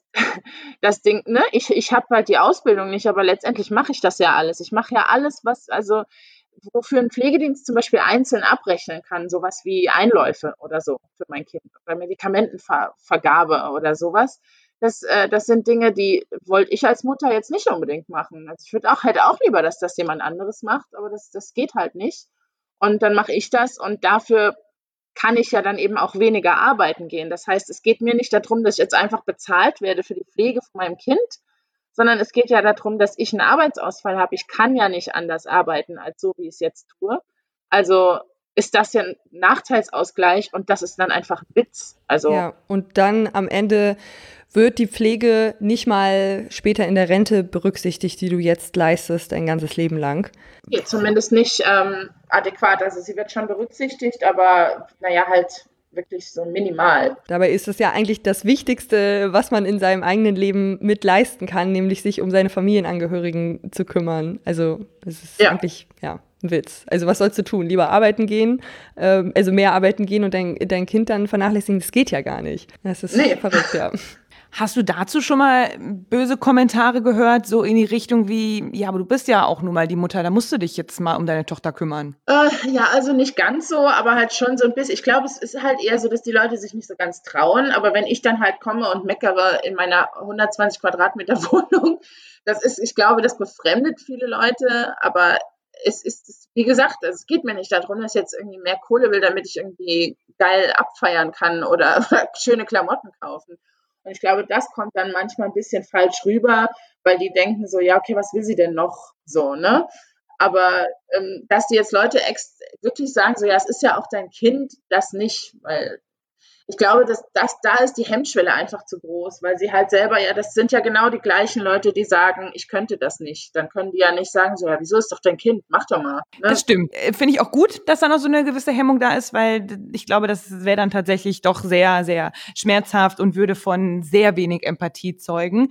das Ding, ne, ich, ich habe halt die Ausbildung nicht, aber letztendlich mache ich das ja alles. Ich mache ja alles, was, also, wofür ein Pflegedienst zum Beispiel einzeln abrechnen kann, sowas wie Einläufe oder so für mein Kind oder Medikamentenvergabe oder sowas. Das, äh, das sind Dinge, die wollte ich als Mutter jetzt nicht unbedingt machen. Also ich würde auch, hätte auch lieber, dass das jemand anderes macht, aber das, das geht halt nicht. Und dann mache ich das und dafür kann ich ja dann eben auch weniger arbeiten gehen. Das heißt, es geht mir nicht darum, dass ich jetzt einfach bezahlt werde für die Pflege von meinem Kind, sondern es geht ja darum, dass ich einen Arbeitsausfall habe. Ich kann ja nicht anders arbeiten, als so, wie ich es jetzt tue. Also ist das ja ein Nachteilsausgleich und das ist dann einfach ein Witz. Also, ja, und dann am Ende wird die Pflege nicht mal später in der Rente berücksichtigt, die du jetzt leistest, ein ganzes Leben lang. Ja, zumindest nicht ähm, adäquat. Also sie wird schon berücksichtigt, aber naja, halt wirklich so minimal. Dabei ist es ja eigentlich das Wichtigste, was man in seinem eigenen Leben mit leisten kann, nämlich sich um seine Familienangehörigen zu kümmern. Also es ist ja. eigentlich, ja, ein Witz. Also was sollst du tun? Lieber arbeiten gehen, ähm, also mehr arbeiten gehen und dein, dein Kind dann vernachlässigen? Das geht ja gar nicht. Das ist nee. verrückt, ja. Hast du dazu schon mal böse Kommentare gehört, so in die Richtung wie, ja, aber du bist ja auch nun mal die Mutter, da musst du dich jetzt mal um deine Tochter kümmern? Äh, ja, also nicht ganz so, aber halt schon so ein bisschen. Ich glaube, es ist halt eher so, dass die Leute sich nicht so ganz trauen, aber wenn ich dann halt komme und meckere in meiner hundertzwanzig Quadratmeter Wohnung, das ist, ich glaube, das befremdet viele Leute, aber es ist, wie gesagt, es geht mir nicht darum, dass ich jetzt irgendwie mehr Kohle will, damit ich irgendwie geil abfeiern kann oder schöne Klamotten kaufen. Und ich glaube, das kommt dann manchmal ein bisschen falsch rüber, weil die denken so, ja, okay, was will sie denn noch? So, ne? Aber ähm, dass die jetzt Leute ex- wirklich sagen, so, ja, es ist ja auch dein Kind, das nicht, weil ich glaube, dass das, da ist die Hemmschwelle einfach zu groß, weil sie halt selber, ja, das sind ja genau die gleichen Leute, die sagen, ich könnte das nicht. Dann können die ja nicht sagen, so, ja, wieso ist doch dein Kind, mach doch mal. Ne? Das stimmt. Finde ich auch gut, dass da noch so eine gewisse Hemmung da ist, weil ich glaube, das wäre dann tatsächlich doch sehr, sehr schmerzhaft und würde von sehr wenig Empathie zeugen.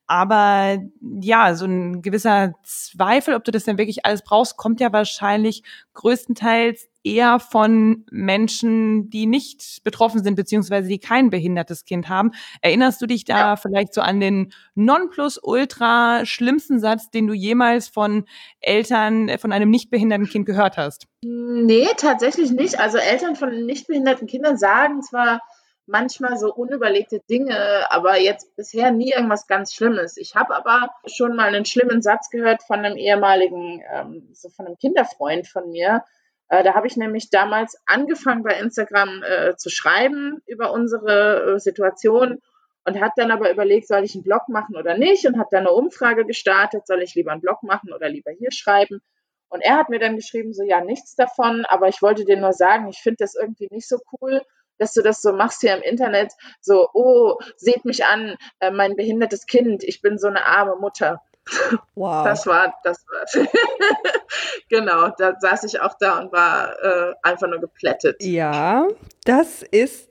Aber ja, so ein gewisser Zweifel, ob du das denn wirklich alles brauchst, kommt ja wahrscheinlich größtenteils eher von Menschen, die nicht betroffen sind, beziehungsweise die kein behindertes Kind haben. Erinnerst du dich da ja. vielleicht so an den Nonplusultra schlimmsten Satz, den du jemals von Eltern von einem nicht behinderten Kind gehört hast? Nee, tatsächlich nicht. Also Eltern von nicht behinderten Kindern sagen zwar manchmal so unüberlegte Dinge, aber jetzt bisher nie irgendwas ganz Schlimmes. Ich habe aber schon mal einen schlimmen Satz gehört von einem ehemaligen, ähm, so von einem Kinderfreund von mir. Äh, da habe ich nämlich damals angefangen bei Instagram äh, zu schreiben über unsere äh, Situation und habe dann aber überlegt, soll ich einen Blog machen oder nicht, und habe dann eine Umfrage gestartet, soll ich lieber einen Blog machen oder lieber hier schreiben. Und er hat mir dann geschrieben, so, ja, nichts davon, aber ich wollte dir nur sagen, ich finde das irgendwie nicht so cool, dass du das so machst hier im Internet, so, oh, seht mich an, äh, mein behindertes Kind, ich bin so eine arme Mutter. Wow. Das war, das war, genau, da saß ich auch da und war äh, einfach nur geplättet. Ja, das ist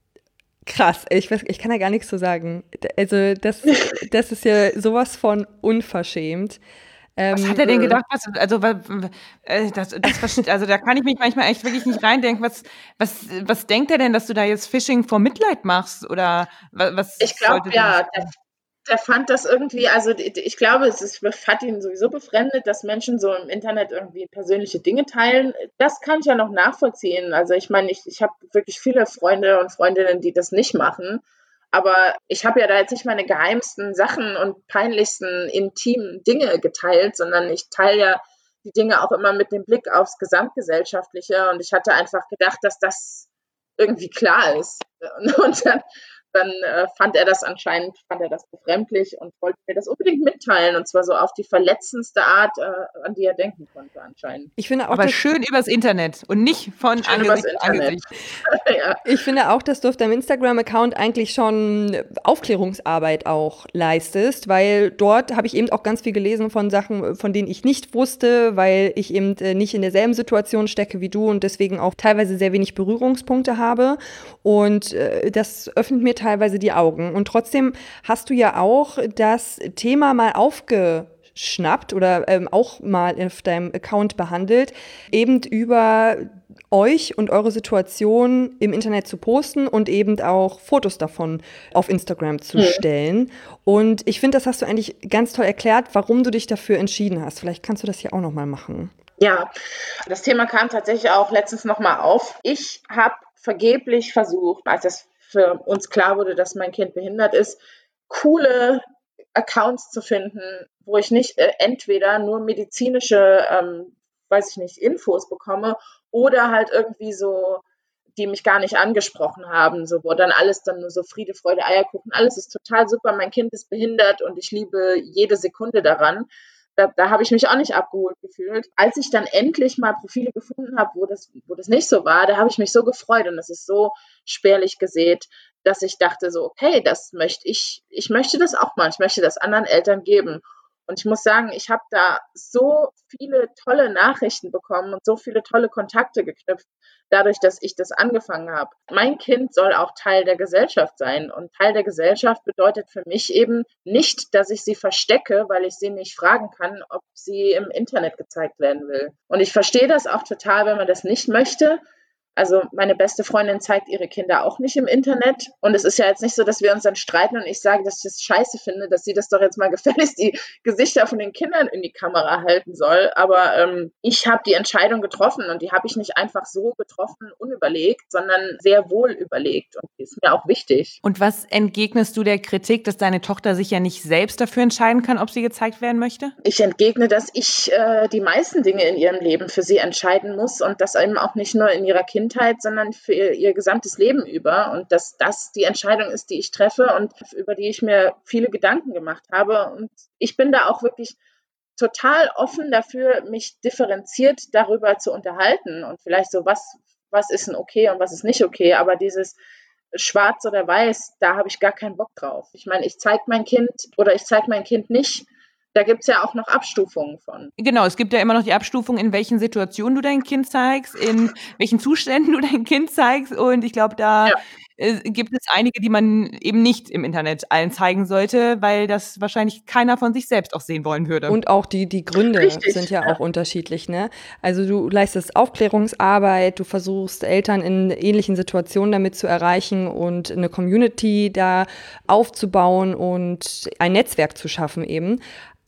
krass. Ich, weiß, ich kann da gar nichts zu sagen. Also das, das ist ja sowas von unverschämt. Was ähm, hat er denn gedacht? Was, also, äh, das, das, also da kann ich mich manchmal echt wirklich nicht reindenken. Was, was, was denkt er denn, dass du da jetzt Phishing vor Mitleid machst? Oder was? Ich glaube, ja, der, der fand das irgendwie, also ich glaube, es ist, hat ihn sowieso befremdet, dass Menschen so im Internet irgendwie persönliche Dinge teilen. Das kann ich ja noch nachvollziehen. Also ich meine, ich, ich habe wirklich viele Freunde und Freundinnen, die das nicht machen. Aber ich habe ja da jetzt nicht meine geheimsten Sachen und peinlichsten, intimen Dinge geteilt, sondern ich teile ja die Dinge auch immer mit dem Blick aufs Gesamtgesellschaftliche. Und ich hatte einfach gedacht, dass das irgendwie klar ist. Und, und dann, dann äh, fand er das anscheinend, fand er das befremdlich und wollte mir das unbedingt mitteilen. Und zwar so auf die verletzendste Art, äh, an die er denken konnte anscheinend. Ich finde auch, Aber dass, schön übers Internet und nicht von Schön übers Angesicht zu Internet. Angesicht. Ja. ich finde auch, dass du auf deinem Instagram-Account eigentlich schon Aufklärungsarbeit auch leistest, weil dort habe ich eben auch ganz viel gelesen von Sachen, von denen ich nicht wusste, weil ich eben äh, nicht in derselben Situation stecke wie du und deswegen auch teilweise sehr wenig Berührungspunkte habe. Und äh, das öffnet mir teilweise die Augen. Und trotzdem hast du ja auch das Thema mal aufgeschnappt oder ähm, auch mal auf deinem Account behandelt, eben über euch und eure Situation im Internet zu posten und eben auch Fotos davon auf Instagram zu Mhm. stellen. Und ich finde, das hast du eigentlich ganz toll erklärt, warum du dich dafür entschieden hast. Vielleicht kannst du das hier auch nochmal machen. Ja, das Thema kam tatsächlich auch letztens nochmal auf. Ich habe vergeblich versucht, als es für uns klar wurde, dass mein Kind behindert ist, coole Accounts zu finden, wo ich nicht äh, entweder nur medizinische, ähm, weiß ich nicht, Infos bekomme oder halt irgendwie so, die mich gar nicht angesprochen haben, so, wo dann alles dann nur so Friede, Freude, Eierkuchen, alles ist total super, mein Kind ist behindert und ich liebe jede Sekunde daran. Da, da habe ich mich auch nicht abgeholt gefühlt. Als ich dann endlich mal Profile gefunden habe, wo das, wo das nicht so war, da habe ich mich so gefreut und das ist so spärlich gesät, dass ich dachte so, okay, das möchte ich, ich möchte das auch mal, ich möchte das anderen Eltern geben. Und ich muss sagen, ich habe da so viele tolle Nachrichten bekommen und so viele tolle Kontakte geknüpft, dadurch, dass ich das angefangen habe. Mein Kind soll auch Teil der Gesellschaft sein. Und Teil der Gesellschaft bedeutet für mich eben nicht, dass ich sie verstecke, weil ich sie nicht fragen kann, ob sie im Internet gezeigt werden will. Und ich verstehe das auch total, wenn man das nicht möchte. Also meine beste Freundin zeigt ihre Kinder auch nicht im Internet. Und es ist ja jetzt nicht so, dass wir uns dann streiten und ich sage, dass ich das scheiße finde, dass sie das doch jetzt mal gefälligst die Gesichter von den Kindern in die Kamera halten soll. Aber ähm, ich habe die Entscheidung getroffen und die habe ich nicht einfach so getroffen, unüberlegt, sondern sehr wohl überlegt. Und die ist mir auch wichtig. Und was entgegnest du der Kritik, dass deine Tochter sich ja nicht selbst dafür entscheiden kann, ob sie gezeigt werden möchte? Ich entgegne, dass ich äh, die meisten Dinge in ihrem Leben für sie entscheiden muss und das eben auch nicht nur in ihrer Kindheit, sondern für ihr, ihr gesamtes Leben über und dass das die Entscheidung ist, die ich treffe und über die ich mir viele Gedanken gemacht habe. Und ich bin da auch wirklich total offen dafür, mich differenziert darüber zu unterhalten und vielleicht so, was, was ist denn okay und was ist nicht okay, aber dieses Schwarz oder Weiß, da habe ich gar keinen Bock drauf. Ich meine, ich zeige mein Kind oder ich zeige mein Kind nicht. Da gibt es ja auch noch Abstufungen von. Genau, es gibt ja immer noch die Abstufung, in welchen Situationen du dein Kind zeigst, in welchen Zuständen du dein Kind zeigst. Und ich glaube, da Ja. äh, gibt es einige, die man eben nicht im Internet allen zeigen sollte, weil das wahrscheinlich keiner von sich selbst auch sehen wollen würde. Und auch die, die Gründe Richtig, sind ja ja. auch unterschiedlich, ne? Also du leistest Aufklärungsarbeit, du versuchst Eltern in ähnlichen Situationen damit zu erreichen und eine Community da aufzubauen und ein Netzwerk zu schaffen eben.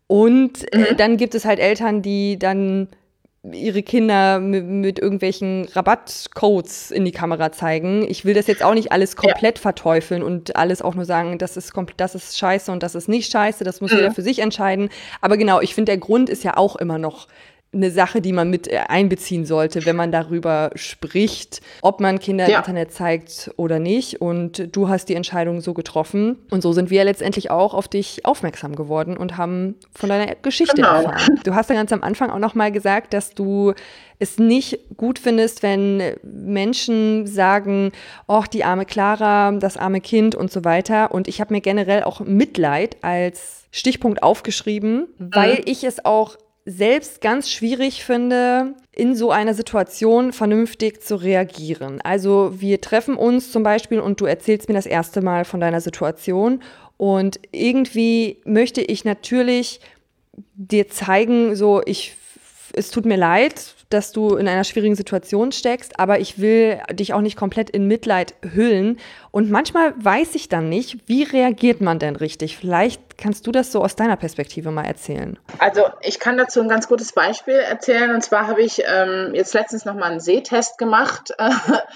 Und äh, Mhm. dann gibt es halt Eltern, die dann ihre Kinder mit, mit irgendwelchen Rabattcodes in die Kamera zeigen. Ich will das jetzt auch nicht alles komplett verteufeln und alles auch nur sagen, das ist, komp- das ist scheiße und das ist nicht scheiße, das muss Mhm. jeder für sich entscheiden. Aber genau, ich finde, der Grund ist ja auch immer noch eine Sache, die man mit äh, einbeziehen sollte, wenn man darüber spricht, ob man Kinder im Ja. Internet zeigt oder nicht. Und du hast die Entscheidung so getroffen. Und so sind wir letztendlich auch auf dich aufmerksam geworden und haben von deiner Geschichte Genau. erfahren. Du hast ja ganz am Anfang auch noch mal gesagt, dass du es nicht gut findest, wenn Menschen sagen, oh, die arme Clara, das arme Kind und so weiter. Und ich habe mir generell auch Mitleid als Stichpunkt aufgeschrieben, weil ich es auch selbst ganz schwierig finde, in so einer Situation vernünftig zu reagieren. Also wir treffen uns zum Beispiel und du erzählst mir das erste Mal von deiner Situation und irgendwie möchte ich natürlich dir zeigen, so ich, es tut mir leid, dass du in einer schwierigen Situation steckst, aber ich will dich auch nicht komplett in Mitleid hüllen. Und manchmal weiß ich dann nicht, wie reagiert man denn richtig? Vielleicht kannst du das so aus deiner Perspektive mal erzählen. Also ich kann dazu ein ganz gutes Beispiel erzählen. Und zwar habe ich ähm, jetzt letztens nochmal einen Sehtest gemacht.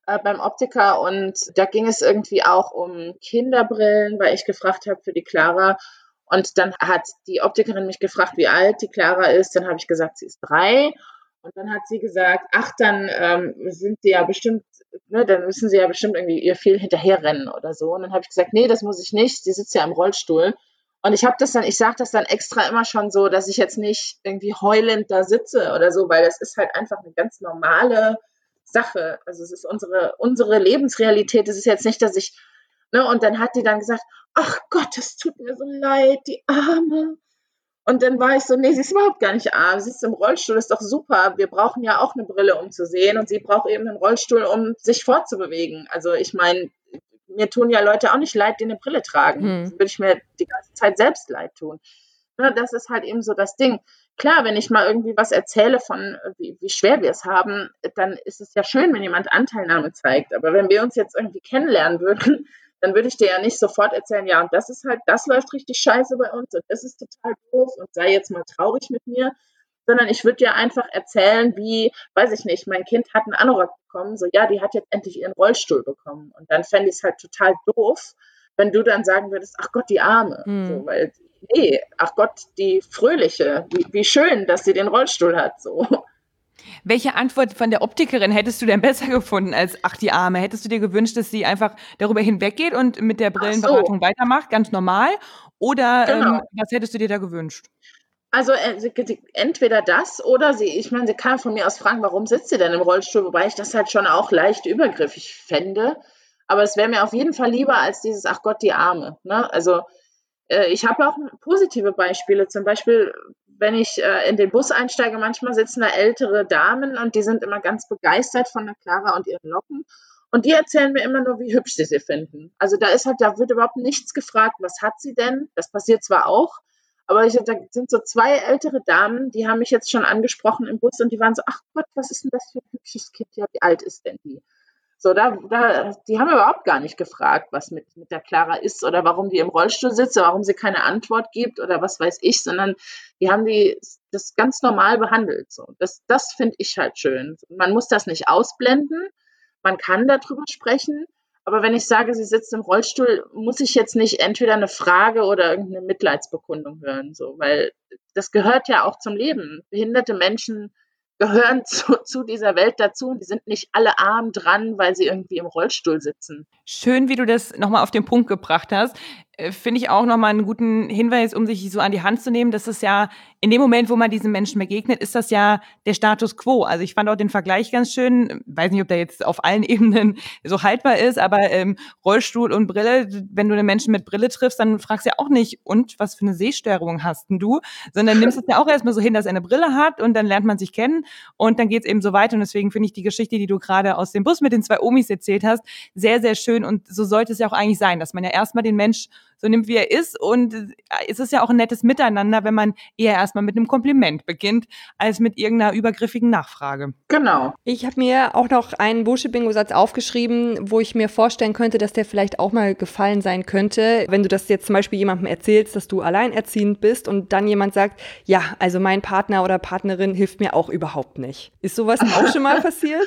äh, beim Optiker und da ging es irgendwie auch um Kinderbrillen, weil ich gefragt habe für die Clara. Und dann hat die Optikerin mich gefragt, wie alt die Clara ist. Dann habe ich gesagt, sie ist drei. Und dann hat sie gesagt, ach, dann ähm, sind sie ja bestimmt, ne, dann müssen sie ja bestimmt irgendwie ihr viel hinterherrennen oder so. Und dann habe ich gesagt, nee, das muss ich nicht. Sie sitzt ja im Rollstuhl. Und ich habe das dann, ich sage das dann extra immer schon so, dass ich jetzt nicht irgendwie heulend da sitze oder so, weil das ist halt einfach eine ganz normale Sache. Also es ist unsere, unsere Lebensrealität. Es ist jetzt nicht, dass ich, ne, und dann hat die dann gesagt, ach Gott, das tut mir so leid, die Arme. Und dann war ich so, nee, sie ist überhaupt gar nicht arm, sie ist im Rollstuhl, ist doch super. Wir brauchen ja auch eine Brille, um zu sehen und sie braucht eben einen Rollstuhl, um sich fortzubewegen. Also ich meine, mir tun ja Leute auch nicht leid, die eine Brille tragen. Hm. Das würde ich mir die ganze Zeit selbst leid tun. Ne, das ist halt eben so das Ding. Klar, wenn ich mal irgendwie was erzähle von, wie, wie schwer wir es haben, dann ist es ja schön, wenn jemand Anteilnahme zeigt. Aber wenn wir uns jetzt irgendwie kennenlernen würden, dann würde ich dir ja nicht sofort erzählen, ja, und das ist halt, das läuft richtig scheiße bei uns und das ist total doof und sei jetzt mal traurig mit mir, sondern ich würde dir einfach erzählen, wie, weiß ich nicht, mein Kind hat einen Anorak bekommen, so, ja, die hat jetzt endlich ihren Rollstuhl bekommen und dann fände ich es halt total doof, wenn du dann sagen würdest, ach Gott, die Arme, Hm. so, weil, nee, ach Gott, die Fröhliche, wie, wie schön, dass sie den Rollstuhl hat, so. Welche Antwort von der Optikerin hättest du denn besser gefunden als ach die Arme? Hättest du dir gewünscht, dass sie einfach darüber hinweggeht und mit der Brillenberatung so. weitermacht, ganz normal? Oder Genau. ähm, was hättest du dir da gewünscht? Also äh, sie- sie- entweder das oder sie, ich meine, sie kann von mir aus fragen, warum sitzt sie denn im Rollstuhl, wobei ich das halt schon auch leicht übergriffig fände. Aber es wäre mir auf jeden Fall lieber als dieses, ach Gott, die Arme. Ne? Also äh, ich habe auch positive Beispiele. Zum Beispiel, wenn ich äh, in den Bus einsteige, manchmal sitzen da ältere Damen und die sind immer ganz begeistert von der Clara und ihren Locken. Und die erzählen mir immer nur, wie hübsch sie sie finden. Also da ist halt, da wird überhaupt nichts gefragt, was hat sie denn? Das passiert zwar auch, aber ich, da sind so zwei ältere Damen, die haben mich jetzt schon angesprochen im Bus und die waren so, ach Gott, was ist denn das für ein hübsches Kind? Ja, wie alt ist denn die? So, da, da, die haben überhaupt gar nicht gefragt, was mit, mit der Clara ist oder warum die im Rollstuhl sitzt oder warum sie keine Antwort gibt oder was weiß ich, sondern die haben die das ganz normal behandelt. So. Das, das finde ich halt schön. Man muss das nicht ausblenden, man kann darüber sprechen, aber wenn ich sage, sie sitzt im Rollstuhl, muss ich jetzt nicht entweder eine Frage oder irgendeine Mitleidsbekundung hören, so, weil das gehört ja auch zum Leben. Behinderte Menschen gehören zu, zu dieser Welt dazu und die sind nicht alle arm dran, weil sie irgendwie im Rollstuhl sitzen. Schön, wie du das nochmal auf den Punkt gebracht hast. Äh, Finde ich auch nochmal einen guten Hinweis, um sich so an die Hand zu nehmen. Das ist ja, in dem Moment, wo man diesen Menschen begegnet, ist das ja der Status quo. Also ich fand auch den Vergleich ganz schön. Weiß nicht, ob der jetzt auf allen Ebenen so haltbar ist, aber ähm, Rollstuhl und Brille, wenn du einen Menschen mit Brille triffst, dann fragst du ja auch nicht, und was für eine Sehstörung hast denn du? Sondern nimmst es ja auch erstmal so hin, dass er eine Brille hat und dann lernt man sich kennen und dann geht's eben so weiter. Und deswegen finde ich die Geschichte, die du gerade aus dem Bus mit den zwei Omis erzählt hast, sehr, sehr schön. Und so sollte es ja auch eigentlich sein, dass man ja erstmal den Mensch so nimmt, wie er ist. Und es ist ja auch ein nettes Miteinander, wenn man eher erstmal mit einem Kompliment beginnt, als mit irgendeiner übergriffigen Nachfrage. Genau. Ich habe mir auch noch einen Bullshit-Bingo-Satz aufgeschrieben, wo ich mir vorstellen könnte, dass der vielleicht auch mal gefallen sein könnte. Wenn du das jetzt zum Beispiel jemandem erzählst, dass du alleinerziehend bist und dann jemand sagt, ja, also mein Partner oder Partnerin hilft mir auch überhaupt nicht. Ist sowas auch schon mal passiert?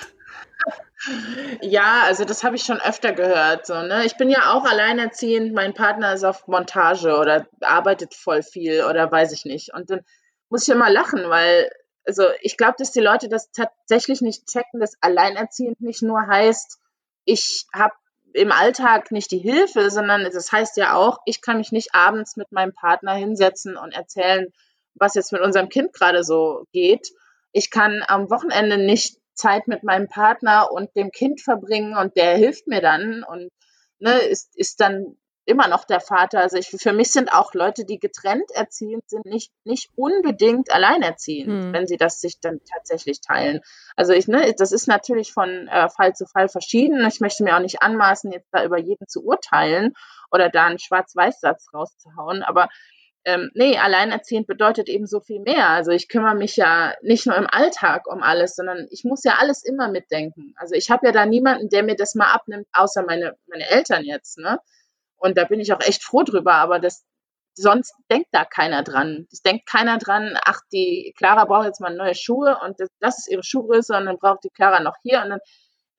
Ja, also das habe ich schon öfter gehört. So, ne? Ich bin ja auch alleinerziehend, mein Partner ist auf Montage oder arbeitet voll viel oder weiß ich nicht. Und dann muss ich immer lachen, weil also ich glaube, dass die Leute das tatsächlich nicht checken, dass alleinerziehend nicht nur heißt, ich habe im Alltag nicht die Hilfe, sondern das heißt ja auch, ich kann mich nicht abends mit meinem Partner hinsetzen und erzählen, was jetzt mit unserem Kind gerade so geht. Ich kann am Wochenende nicht Zeit mit meinem Partner und dem Kind verbringen und der hilft mir dann und ne, ist, ist dann immer noch der Vater. Also ich, für mich sind auch Leute, die getrennt erziehend sind, nicht, nicht unbedingt alleinerziehend, Hm. wenn sie das sich dann tatsächlich teilen. Also ich, ne, das ist natürlich von äh, Fall zu Fall verschieden. Ich möchte mir auch nicht anmaßen, jetzt da über jeden zu urteilen oder da einen Schwarz-Weiß-Satz rauszuhauen, aber ähm, nee, alleinerziehend bedeutet eben so viel mehr. Also ich kümmere mich ja nicht nur im Alltag um alles, sondern ich muss ja alles immer mitdenken. Also ich habe ja da niemanden, der mir das mal abnimmt, außer meine, meine Eltern jetzt, ne? Und da bin ich auch echt froh drüber, aber das, sonst denkt da keiner dran. Es denkt keiner dran, ach, die Clara braucht jetzt mal neue Schuhe und das, das ist ihre Schuhgröße und dann braucht die Clara noch hier und dann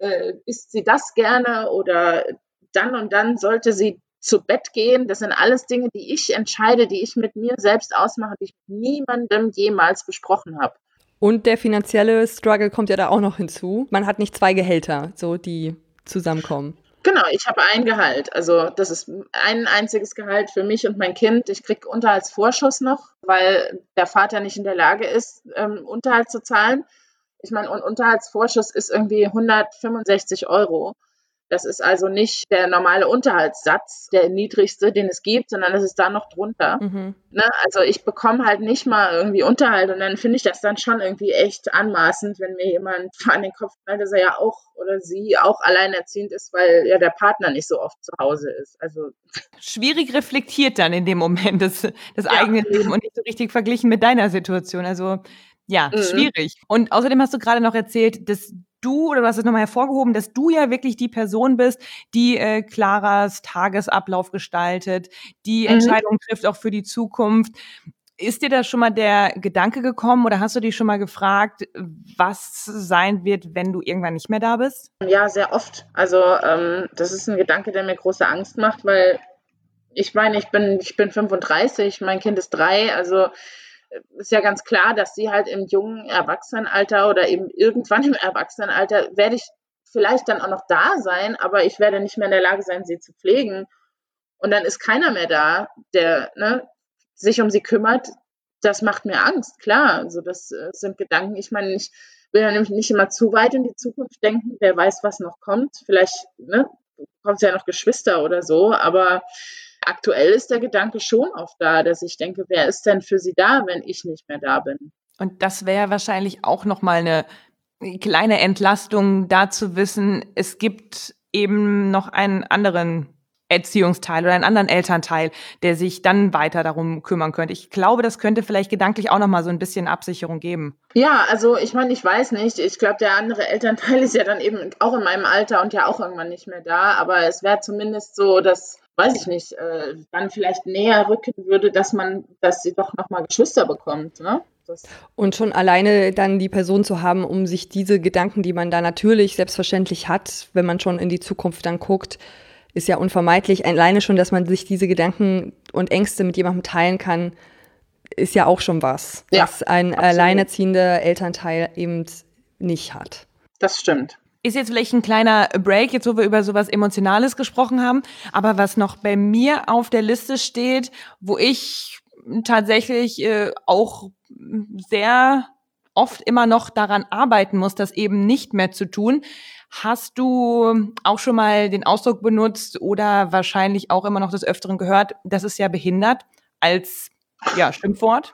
äh, isst sie das gerne oder dann und dann sollte sie zu Bett gehen. Das sind alles Dinge, die ich entscheide, die ich mit mir selbst ausmache, die ich mit niemandem jemals besprochen habe. Und der finanzielle Struggle kommt ja da auch noch hinzu. Man hat nicht zwei Gehälter, so die zusammenkommen. Genau, ich habe ein Gehalt. Also das ist ein einziges Gehalt für mich und mein Kind. Ich kriege Unterhaltsvorschuss noch, weil der Vater nicht in der Lage ist, ähm, Unterhalt zu zahlen. Ich meine, und Unterhaltsvorschuss ist irgendwie hundertfünfundsechzig Euro. Das ist also nicht der normale Unterhaltssatz, der niedrigste, den es gibt, sondern das ist da noch drunter. Mhm. Ne? Also ich bekomme halt nicht mal irgendwie Unterhalt und dann finde ich das dann schon irgendwie echt anmaßend, wenn mir jemand an den Kopf knallt, dass er ja auch oder sie auch alleinerziehend ist, weil ja der Partner nicht so oft zu Hause ist. Also schwierig reflektiert dann in dem Moment das, das Ja. eigene Leben und nicht so richtig verglichen mit deiner Situation. Also ja, Mhm. schwierig. Und außerdem hast du gerade noch erzählt, dass du, oder du hast es nochmal hervorgehoben, dass du ja wirklich die Person bist, die äh, Claras Tagesablauf gestaltet, die Mhm. Entscheidungen trifft, auch für die Zukunft. Ist dir da schon mal der Gedanke gekommen oder hast du dich schon mal gefragt, was sein wird, wenn du irgendwann nicht mehr da bist? Ja, sehr oft. Also ähm, das ist ein Gedanke, der mir große Angst macht, weil ich meine, ich bin, ich bin fünfunddreißig, mein Kind ist drei, also äh, ist ja ganz klar, dass sie halt im jungen Erwachsenenalter oder eben irgendwann im Erwachsenenalter werde ich vielleicht dann auch noch da sein, aber ich werde nicht mehr in der Lage sein, sie zu pflegen. Und dann ist keiner mehr da, der ne, sich um sie kümmert. Das macht mir Angst, klar. Also das äh, sind Gedanken. Ich meine, ich will ja nämlich nicht immer zu weit in die Zukunft denken. Wer weiß, was noch kommt. Vielleicht ne, kommt ja noch Geschwister oder so. Aber aktuell ist der Gedanke schon oft da, dass ich denke, wer ist denn für sie da, wenn ich nicht mehr da bin? Und das wäre wahrscheinlich auch nochmal eine kleine Entlastung, da zu wissen, es gibt eben noch einen anderen Erziehungsteil oder einen anderen Elternteil, der sich dann weiter darum kümmern könnte. Ich glaube, das könnte vielleicht gedanklich auch nochmal so ein bisschen Absicherung geben. Ja, also ich meine, ich weiß nicht. Ich glaube, der andere Elternteil ist ja dann eben auch in meinem Alter und ja auch irgendwann nicht mehr da. Aber es wäre zumindest so, dass, weiß ich nicht, äh, dann vielleicht näher rücken würde, dass man, dass sie doch nochmal Geschwister bekommt, ne? Das Und schon alleine dann die Person zu haben, um sich diese Gedanken, die man da natürlich selbstverständlich hat, wenn man schon in die Zukunft dann guckt, ist ja unvermeidlich. Alleine schon, dass man sich diese Gedanken und Ängste mit jemandem teilen kann, ist ja auch schon was, Ja, was ein absolut. alleinerziehender Elternteil eben nicht hat. Das stimmt. Ist jetzt vielleicht ein kleiner Break, jetzt wo wir über sowas Emotionales gesprochen haben, aber was noch bei mir auf der Liste steht, wo ich tatsächlich äh, auch sehr oft immer noch daran arbeiten muss, das eben nicht mehr zu tun. Hast du auch schon mal den Ausdruck benutzt oder wahrscheinlich auch immer noch des Öfteren gehört, das ist ja behindert als ja, Schimpfwort?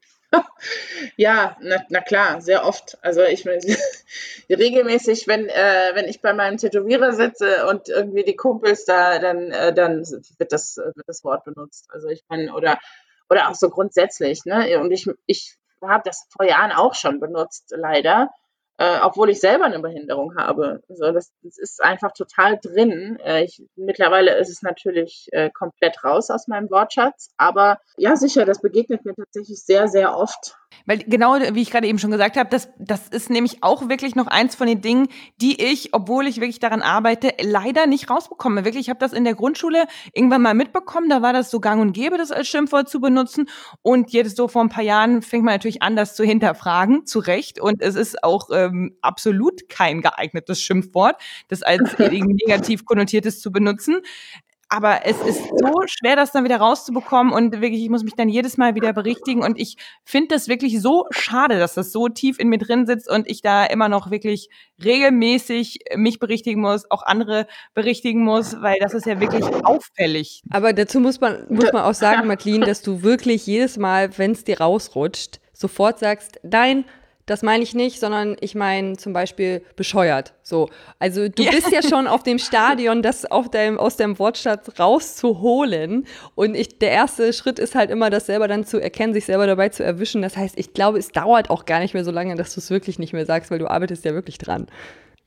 Ja, na, na klar, sehr oft. Also ich regelmäßig, wenn äh, wenn ich bei meinem Tätowierer sitze und irgendwie die Kumpels da, dann äh, dann wird das wird das Wort benutzt. Also ich meine oder oder auch so grundsätzlich, ne? Und ich ich habe das vor Jahren auch schon benutzt, leider. Äh, obwohl ich selber eine Behinderung habe. Also das, das ist einfach total drin. Äh, ich, mittlerweile ist es natürlich äh, komplett raus aus meinem Wortschatz, aber ja, sicher, das begegnet mir tatsächlich sehr, sehr oft. Weil genau, wie ich gerade eben schon gesagt habe, das, das ist nämlich auch wirklich noch eins von den Dingen, die ich, obwohl ich wirklich daran arbeite, leider nicht rausbekomme. Wirklich, ich habe das in der Grundschule irgendwann mal mitbekommen, da war das so gang und gäbe, das als Schimpfwort zu benutzen. Und jetzt so vor ein paar Jahren fängt man natürlich an, das zu hinterfragen, zu Recht. Und es ist auch ähm, absolut kein geeignetes Schimpfwort, das als irgendwie negativ konnotiertes zu benutzen. Aber es ist so schwer, das dann wieder rauszubekommen und wirklich, ich muss mich dann jedes Mal wieder berichtigen und ich finde das wirklich so schade, dass das so tief in mir drin sitzt und ich da immer noch wirklich regelmäßig mich berichtigen muss, auch andere berichtigen muss, weil das ist ja wirklich auffällig. Aber dazu muss man, muss man auch sagen, Madeleine, dass du wirklich jedes Mal, wenn es dir rausrutscht, sofort sagst, nein, das meine ich nicht, sondern ich meine zum Beispiel bescheuert. So, also du Ja. bist ja schon auf dem Stadion, das auf deinem, aus deinem Wortschatz rauszuholen. Und ich, der erste Schritt ist halt immer, das selber dann zu erkennen, sich selber dabei zu erwischen. Das heißt, ich glaube, es dauert auch gar nicht mehr so lange, dass du es wirklich nicht mehr sagst, weil du arbeitest ja wirklich dran.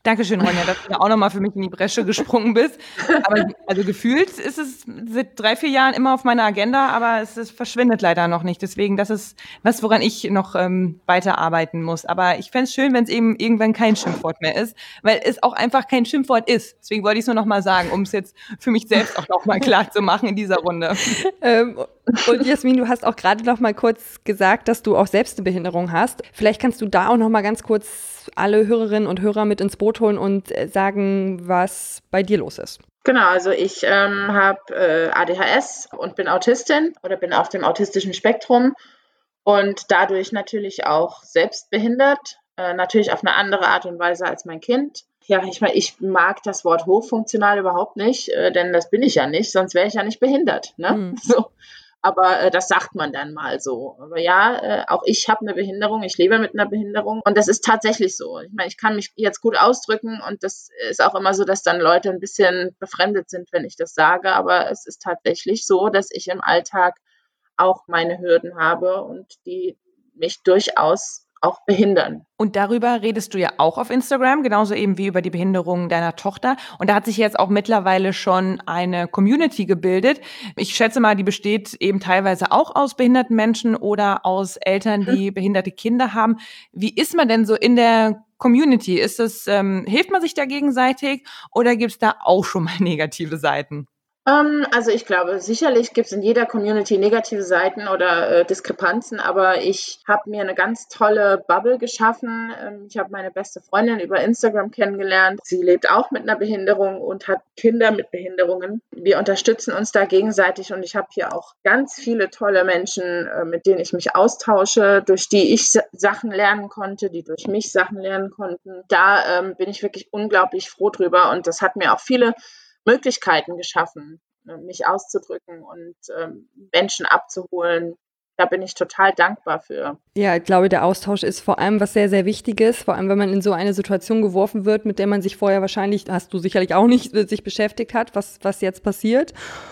Dankeschön, Ronja, dass du da auch nochmal für mich in die Bresche gesprungen bist. Aber also gefühlt ist es seit drei, vier Jahren immer auf meiner Agenda, aber es, es verschwindet leider noch nicht. Deswegen, das ist was, woran ich noch ähm, weiterarbeiten muss. Aber ich fände es schön, wenn es eben irgendwann kein Schimpfwort mehr ist, weil es auch einfach kein Schimpfwort ist. Deswegen wollte ich es nur nochmal sagen, um es jetzt für mich selbst auch nochmal klar zu machen in dieser Runde. ähm, und Jasmin, du hast auch gerade noch mal kurz gesagt, dass du auch selbst eine Behinderung hast. Vielleicht kannst du da auch noch mal ganz kurz alle Hörerinnen und Hörer mit ins Boot holen und sagen, was bei dir los ist. Genau, also ich ähm, habe äh, A D H S und bin Autistin oder bin auf dem autistischen Spektrum und dadurch natürlich auch selbst behindert, äh, natürlich auf eine andere Art und Weise als mein Kind. Ja, ich meine, ich mag das Wort hochfunktional überhaupt nicht, äh, denn das bin ich ja nicht, sonst wäre ich ja nicht behindert. Ne? Mhm. So. Aber äh, das sagt man dann mal so. Aber ja, äh, auch ich habe eine Behinderung, ich lebe mit einer Behinderung und das ist tatsächlich so. Ich meine, ich kann mich jetzt gut ausdrücken und das ist auch immer so, dass dann Leute ein bisschen befremdet sind, wenn ich das sage, aber es ist tatsächlich so, dass ich im Alltag auch meine Hürden habe und die mich durchaus auch behindern. Und darüber redest du ja auch auf Instagram, genauso eben wie über die Behinderung deiner Tochter. Und da hat sich jetzt auch mittlerweile schon eine Community gebildet. Ich schätze mal, die besteht eben teilweise auch aus behinderten Menschen oder aus Eltern, die behinderte Kinder haben. Wie ist man denn so in der Community? Ist es, ähm, hilft man sich da gegenseitig oder gibt es da auch schon mal negative Seiten? Um, also ich glaube, sicherlich gibt es in jeder Community negative Seiten oder äh, Diskrepanzen, aber ich habe mir eine ganz tolle Bubble geschaffen. Ähm, ich habe meine beste Freundin über Instagram kennengelernt. Sie lebt auch mit einer Behinderung und hat Kinder mit Behinderungen. Wir unterstützen uns da gegenseitig und ich habe hier auch ganz viele tolle Menschen, äh, mit denen ich mich austausche, durch die ich S- Sachen lernen konnte, die durch mich Sachen lernen konnten. Da ähm, bin ich wirklich unglaublich froh drüber und das hat mir auch viele Möglichkeiten geschaffen, mich auszudrücken und ähm, Menschen abzuholen. Da bin ich total dankbar für. Ja, ich glaube, der Austausch ist vor allem was sehr, sehr Wichtiges, vor allem wenn man in so eine Situation geworfen wird, mit der man sich vorher wahrscheinlich, hast du sicherlich auch nicht, sich beschäftigt hat, was, was jetzt passiert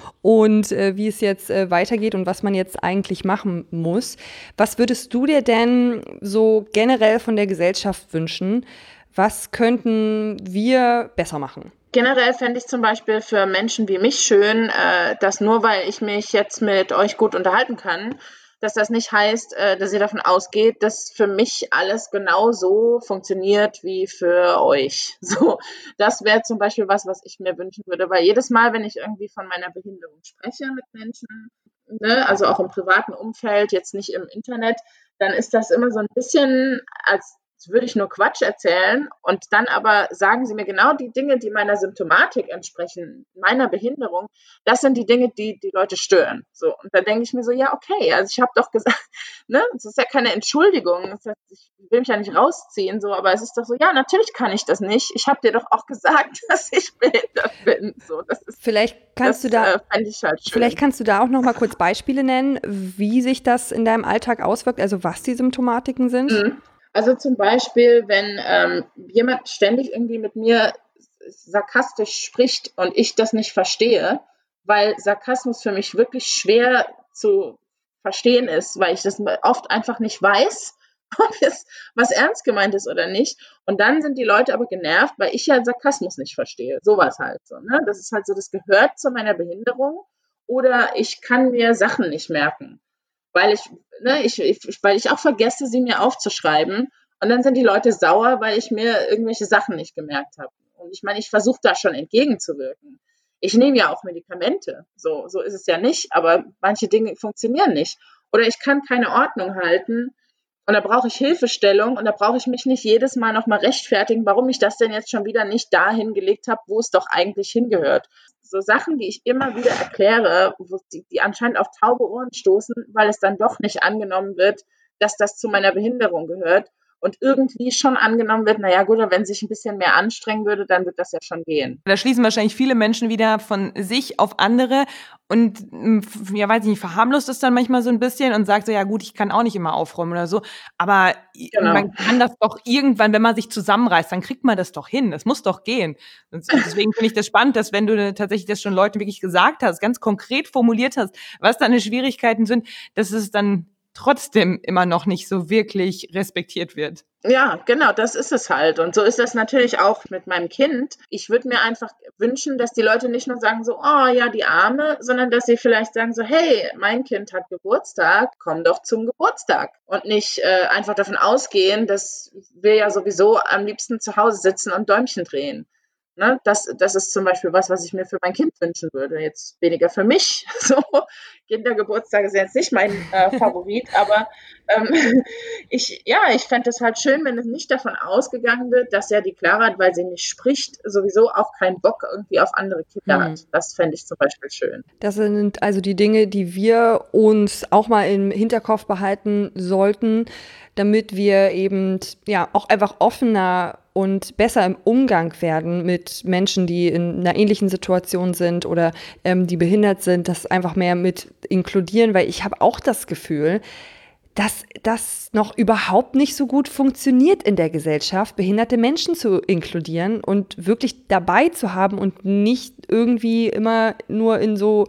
und äh, wie es jetzt äh, weitergeht und was man jetzt eigentlich machen muss. Was würdest du dir denn so generell von der Gesellschaft wünschen? Was könnten wir besser machen? Generell fände ich zum Beispiel für Menschen wie mich schön, äh, dass nur weil ich mich jetzt mit euch gut unterhalten kann, dass das nicht heißt, äh, dass ihr davon ausgeht, dass für mich alles genauso funktioniert wie für euch. So, das wäre zum Beispiel was, was ich mir wünschen würde, weil jedes Mal, wenn ich irgendwie von meiner Behinderung spreche mit Menschen, ne, also auch im privaten Umfeld, jetzt nicht im Internet, dann ist das immer so ein bisschen, als würde ich nur Quatsch erzählen und dann aber sagen sie mir genau die Dinge, die meiner Symptomatik entsprechen, meiner Behinderung, das sind die Dinge, die die Leute stören. So, und da denke ich mir so, ja, okay, also ich habe doch gesagt, ne, es ist ja keine Entschuldigung, das heißt, ich will mich ja nicht rausziehen, so, aber es ist doch so, ja, natürlich kann ich das nicht. Ich habe dir doch auch gesagt, dass ich behindert bin. So, das ist, vielleicht kannst das, du da, äh, fänd ich halt schön. Vielleicht kannst du da auch noch mal kurz Beispiele nennen, wie sich das in deinem Alltag auswirkt, also was die Symptomatiken sind. Mhm. Also zum Beispiel, wenn ähm, jemand ständig irgendwie mit mir sarkastisch spricht und ich das nicht verstehe, weil Sarkasmus für mich wirklich schwer zu verstehen ist, weil ich das oft einfach nicht weiß, ob es was ernst gemeint ist oder nicht. Und dann sind die Leute aber genervt, weil ich ja Sarkasmus nicht verstehe. Sowas halt so, ne? Das ist halt so, das gehört zu meiner Behinderung oder ich kann mir Sachen nicht merken. Weil ich, ne, ich, ich, weil ich auch vergesse, sie mir aufzuschreiben. Und dann sind die Leute sauer, weil ich mir irgendwelche Sachen nicht gemerkt habe. Und ich meine, ich versuche da schon entgegenzuwirken. Ich nehme ja auch Medikamente. So, so ist es ja nicht, aber manche Dinge funktionieren nicht. Oder ich kann keine Ordnung halten und da brauche ich Hilfestellung und da brauche ich mich nicht jedes Mal nochmal rechtfertigen, warum ich das denn jetzt schon wieder nicht dahin gelegt habe, wo es doch eigentlich hingehört. So Sachen, die ich immer wieder erkläre, wo die, die anscheinend auf taube Ohren stoßen, weil es dann doch nicht angenommen wird, dass das zu meiner Behinderung gehört und irgendwie schon angenommen wird, naja gut, wenn sich ein bisschen mehr anstrengen würde, dann wird das ja schon gehen. Da schließen wahrscheinlich viele Menschen wieder von sich auf andere und ja, weiß ich nicht, verharmlost es dann manchmal so ein bisschen und sagt so, ja gut, ich kann auch nicht immer aufräumen oder so, aber genau. Man kann das doch irgendwann, wenn man sich zusammenreißt, dann kriegt man das doch hin, das muss doch gehen. Und deswegen finde ich das spannend, dass wenn du tatsächlich das schon Leuten wirklich gesagt hast, ganz konkret formuliert hast, was deine Schwierigkeiten sind, dass es dann trotzdem immer noch nicht so wirklich respektiert wird. Ja, genau, das ist es halt. Und so ist das natürlich auch mit meinem Kind. Ich würde mir einfach wünschen, dass die Leute nicht nur sagen so, oh ja, die Arme, sondern dass sie vielleicht sagen so, hey, mein Kind hat Geburtstag, komm doch zum Geburtstag. Und nicht äh, einfach davon ausgehen, dass wir ja sowieso am liebsten zu Hause sitzen und Däumchen drehen. Ne, das, das ist zum Beispiel was, was ich mir für mein Kind wünschen würde. Jetzt weniger für mich. So, Kindergeburtstag ist jetzt nicht mein äh, Favorit, aber ähm, ich, ja, ich fände es halt schön, wenn es nicht davon ausgegangen wird, dass ja die Clara, weil sie nicht spricht, sowieso auch keinen Bock irgendwie auf andere Kinder Hm. hat. Das fände ich zum Beispiel schön. Das sind also die Dinge, die wir uns auch mal im Hinterkopf behalten sollten, damit wir eben ja auch einfach offener und besser im Umgang werden mit Menschen, die in einer ähnlichen Situation sind oder ähm, die behindert sind, das einfach mehr mit inkludieren, weil ich habe auch das Gefühl, dass das noch überhaupt nicht so gut funktioniert in der Gesellschaft, behinderte Menschen zu inkludieren und wirklich dabei zu haben und nicht irgendwie immer nur in so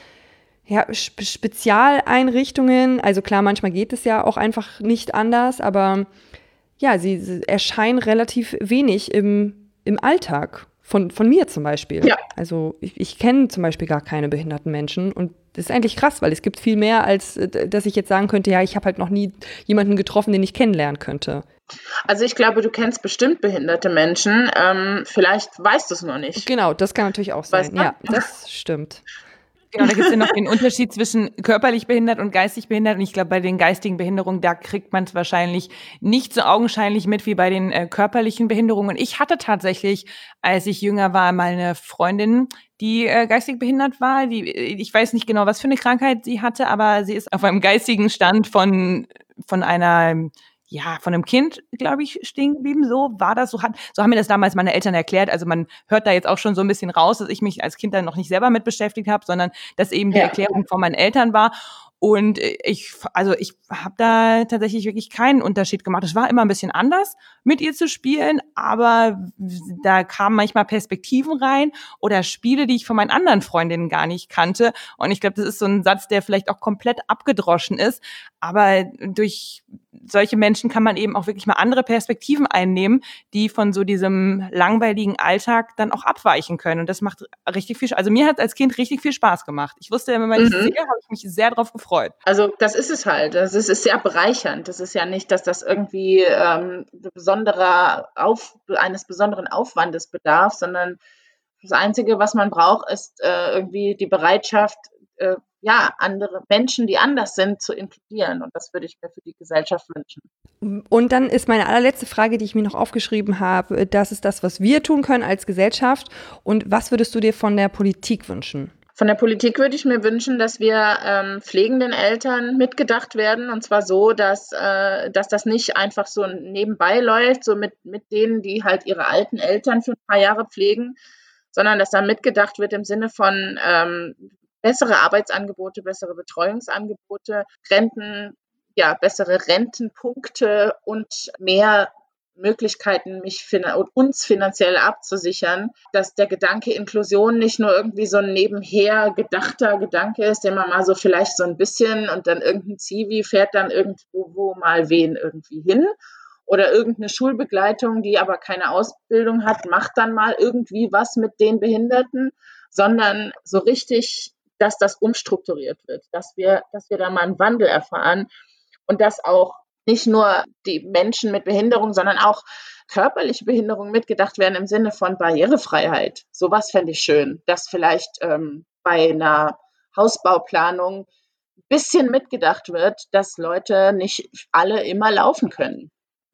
ja, Spe- Spezialeinrichtungen. Also klar, manchmal geht es ja auch einfach nicht anders, aber ja, sie, sie erscheinen relativ wenig im, im Alltag. Von, von mir zum Beispiel. Ja. Also ich, ich kenne zum Beispiel gar keine behinderten Menschen und das ist eigentlich krass, weil es gibt viel mehr, als äh, dass ich jetzt sagen könnte, ja, ich habe halt noch nie jemanden getroffen, den ich kennenlernen könnte. Also ich glaube, du kennst bestimmt behinderte Menschen. Ähm, vielleicht weißt du es noch nicht. Genau, das kann natürlich auch sein. Weißt du? Ja, das stimmt. Genau, da gibt es ja noch den Unterschied zwischen körperlich behindert und geistig behindert. Und ich glaube, bei den geistigen Behinderungen, da kriegt man es wahrscheinlich nicht so augenscheinlich mit wie bei den äh, körperlichen Behinderungen. Und ich hatte tatsächlich, als ich jünger war, mal eine Freundin, die äh, geistig behindert war. Die, ich weiß nicht genau, was für eine Krankheit sie hatte, aber sie ist auf einem geistigen Stand von, von einer... ja, von einem Kind, glaube ich, stehen geblieben. So war das. So, hat, so haben mir das damals meine Eltern erklärt. Also man hört da jetzt auch schon so ein bisschen raus, dass ich mich als Kind dann noch nicht selber mit beschäftigt habe, sondern dass eben die Ja. Erklärung von meinen Eltern war. Und ich, also ich habe da tatsächlich wirklich keinen Unterschied gemacht. Es war immer ein bisschen anders, mit ihr zu spielen, aber da kamen manchmal Perspektiven rein oder Spiele, die ich von meinen anderen Freundinnen gar nicht kannte. Und ich glaube, das ist so ein Satz, der vielleicht auch komplett abgedroschen ist. Aber durch solche Menschen kann man eben auch wirklich mal andere Perspektiven einnehmen, die von so diesem langweiligen Alltag dann auch abweichen können. Und das macht richtig viel Spaß. Also mir hat als Kind richtig viel Spaß gemacht. Ich wusste, wenn ich Mhm. sehe, habe ich mich sehr drauf gefreut. Also das ist es halt. Das ist, ist sehr bereichernd. Das ist ja nicht, dass das irgendwie ähm, besonderer Auf, eines besonderen Aufwandes bedarf, sondern das Einzige, was man braucht, ist äh, irgendwie die Bereitschaft, äh, ja, andere Menschen, die anders sind, zu inkludieren. Und das würde ich mir für die Gesellschaft wünschen. Und dann ist meine allerletzte Frage, die ich mir noch aufgeschrieben habe, das ist das, was wir tun können als Gesellschaft. Und was würdest du dir von der Politik wünschen? Von der Politik würde ich mir wünschen, dass wir ähm, pflegenden Eltern mitgedacht werden. Und zwar so, dass, äh, dass das nicht einfach so nebenbei läuft, so mit, mit denen, die halt ihre alten Eltern für ein paar Jahre pflegen, sondern dass da mitgedacht wird im Sinne von ähm, bessere Arbeitsangebote, bessere Betreuungsangebote, Renten, ja, bessere Rentenpunkte und mehr Möglichkeiten, mich und uns finanziell abzusichern, dass der Gedanke Inklusion nicht nur irgendwie so ein nebenher gedachter Gedanke ist, den man mal so vielleicht so ein bisschen und dann irgendein Zivi fährt dann irgendwo wo mal wen irgendwie hin oder irgendeine Schulbegleitung, die aber keine Ausbildung hat, macht dann mal irgendwie was mit den Behinderten, sondern so richtig, dass das umstrukturiert wird, dass wir, dass wir da mal einen Wandel erfahren und dass auch nicht nur die Menschen mit Behinderung, sondern auch körperliche Behinderung mitgedacht werden im Sinne von Barrierefreiheit. Sowas fände ich schön, dass vielleicht ähm, bei einer Hausbauplanung ein bisschen mitgedacht wird, dass Leute nicht alle immer laufen können.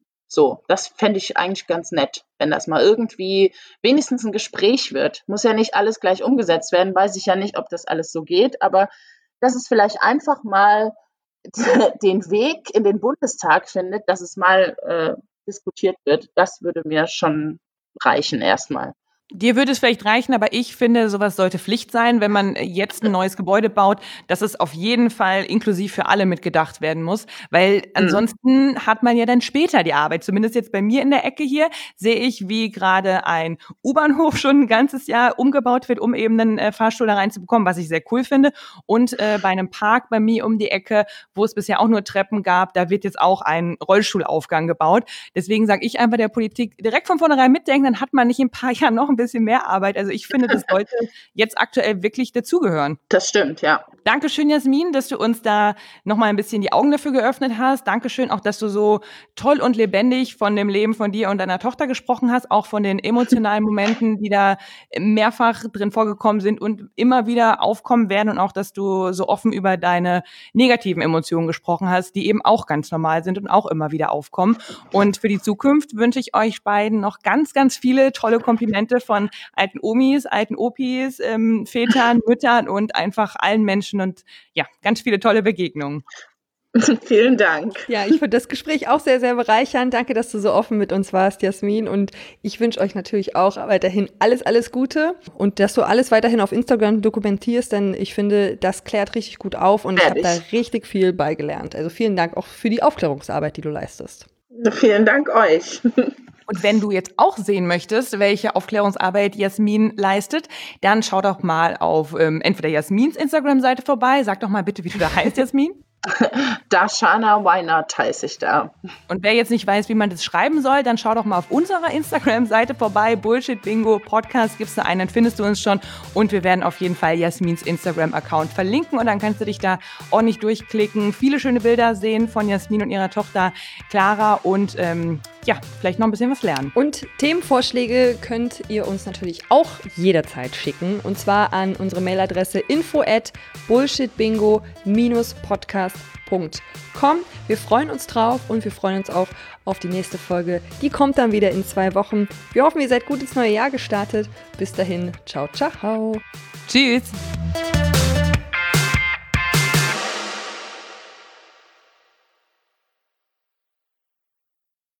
So, das fände ich eigentlich ganz nett, wenn das mal irgendwie wenigstens ein Gespräch wird. Muss ja nicht alles gleich umgesetzt werden, weiß ich ja nicht, ob das alles so geht, aber dass es vielleicht einfach mal den Weg in den Bundestag findet, dass es mal äh, diskutiert wird, das würde mir schon reichen erstmal. Dir würde es vielleicht reichen, aber ich finde, sowas sollte Pflicht sein, wenn man jetzt ein neues Gebäude baut, dass es auf jeden Fall inklusiv für alle mitgedacht werden muss, weil ansonsten mhm. hat man ja dann später die Arbeit. Zumindest jetzt bei mir in der Ecke hier sehe ich, wie gerade ein U-Bahnhof schon ein ganzes Jahr umgebaut wird, um eben einen äh, Fahrstuhl da reinzubekommen, was ich sehr cool finde. Und äh, bei einem Park bei mir um die Ecke, wo es bisher auch nur Treppen gab, da wird jetzt auch ein Rollstuhlaufgang gebaut. Deswegen sage ich einfach der Politik direkt von vornherein mitdenken, dann hat man nicht in ein paar Jahren noch ein bisschen mehr Arbeit. Also ich finde, das sollte jetzt aktuell wirklich dazugehören. Das stimmt, ja. Dankeschön, Jasmin, dass du uns da nochmal ein bisschen die Augen dafür geöffnet hast. Dankeschön auch, dass du so toll und lebendig von dem Leben von dir und deiner Tochter gesprochen hast, auch von den emotionalen Momenten, die da mehrfach drin vorgekommen sind und immer wieder aufkommen werden und auch, dass du so offen über deine negativen Emotionen gesprochen hast, die eben auch ganz normal sind und auch immer wieder aufkommen. Und für die Zukunft wünsche ich euch beiden noch ganz, ganz viele tolle Komplimente von alten Omis, alten Opis, ähm, Vätern, Müttern und einfach allen Menschen und ja, ganz viele tolle Begegnungen. Vielen Dank. Ja, ich fand das Gespräch auch sehr, sehr bereichernd. Danke, dass du so offen mit uns warst, Jasmin. Und ich wünsche euch natürlich auch weiterhin alles, alles Gute und dass du alles weiterhin auf Instagram dokumentierst, denn ich finde, das klärt richtig gut auf und Ehrlich? Ich habe da richtig viel beigelernt. Also vielen Dank auch für die Aufklärungsarbeit, die du leistest. Vielen Dank euch. Und wenn du jetzt auch sehen möchtest, welche Aufklärungsarbeit Jasmin leistet, dann schau doch mal auf ähm, entweder Jasmins Instagram-Seite vorbei. Sag doch mal bitte, wie du da heißt, Jasmin. Darshana Weinert heiße ich da. Und wer jetzt nicht weiß, wie man das schreiben soll, dann schau doch mal auf unserer Instagram-Seite vorbei. Bullshit Bingo Podcast gibst du ein, dann findest du uns schon. Und wir werden auf jeden Fall Jasmins Instagram-Account verlinken. Und dann kannst du dich da ordentlich durchklicken, viele schöne Bilder sehen von Jasmin und ihrer Tochter Clara und ähm, ja, vielleicht noch ein bisschen was lernen. Und Themenvorschläge könnt ihr uns natürlich auch jederzeit schicken. Und zwar an unsere Mailadresse info at bullshitbingo podcast punkt com. Wir freuen uns drauf und wir freuen uns auch auf die nächste Folge. Die kommt dann wieder in zwei Wochen. Wir hoffen, ihr seid gut ins neue Jahr gestartet. Bis dahin, ciao, ciao. Tschüss.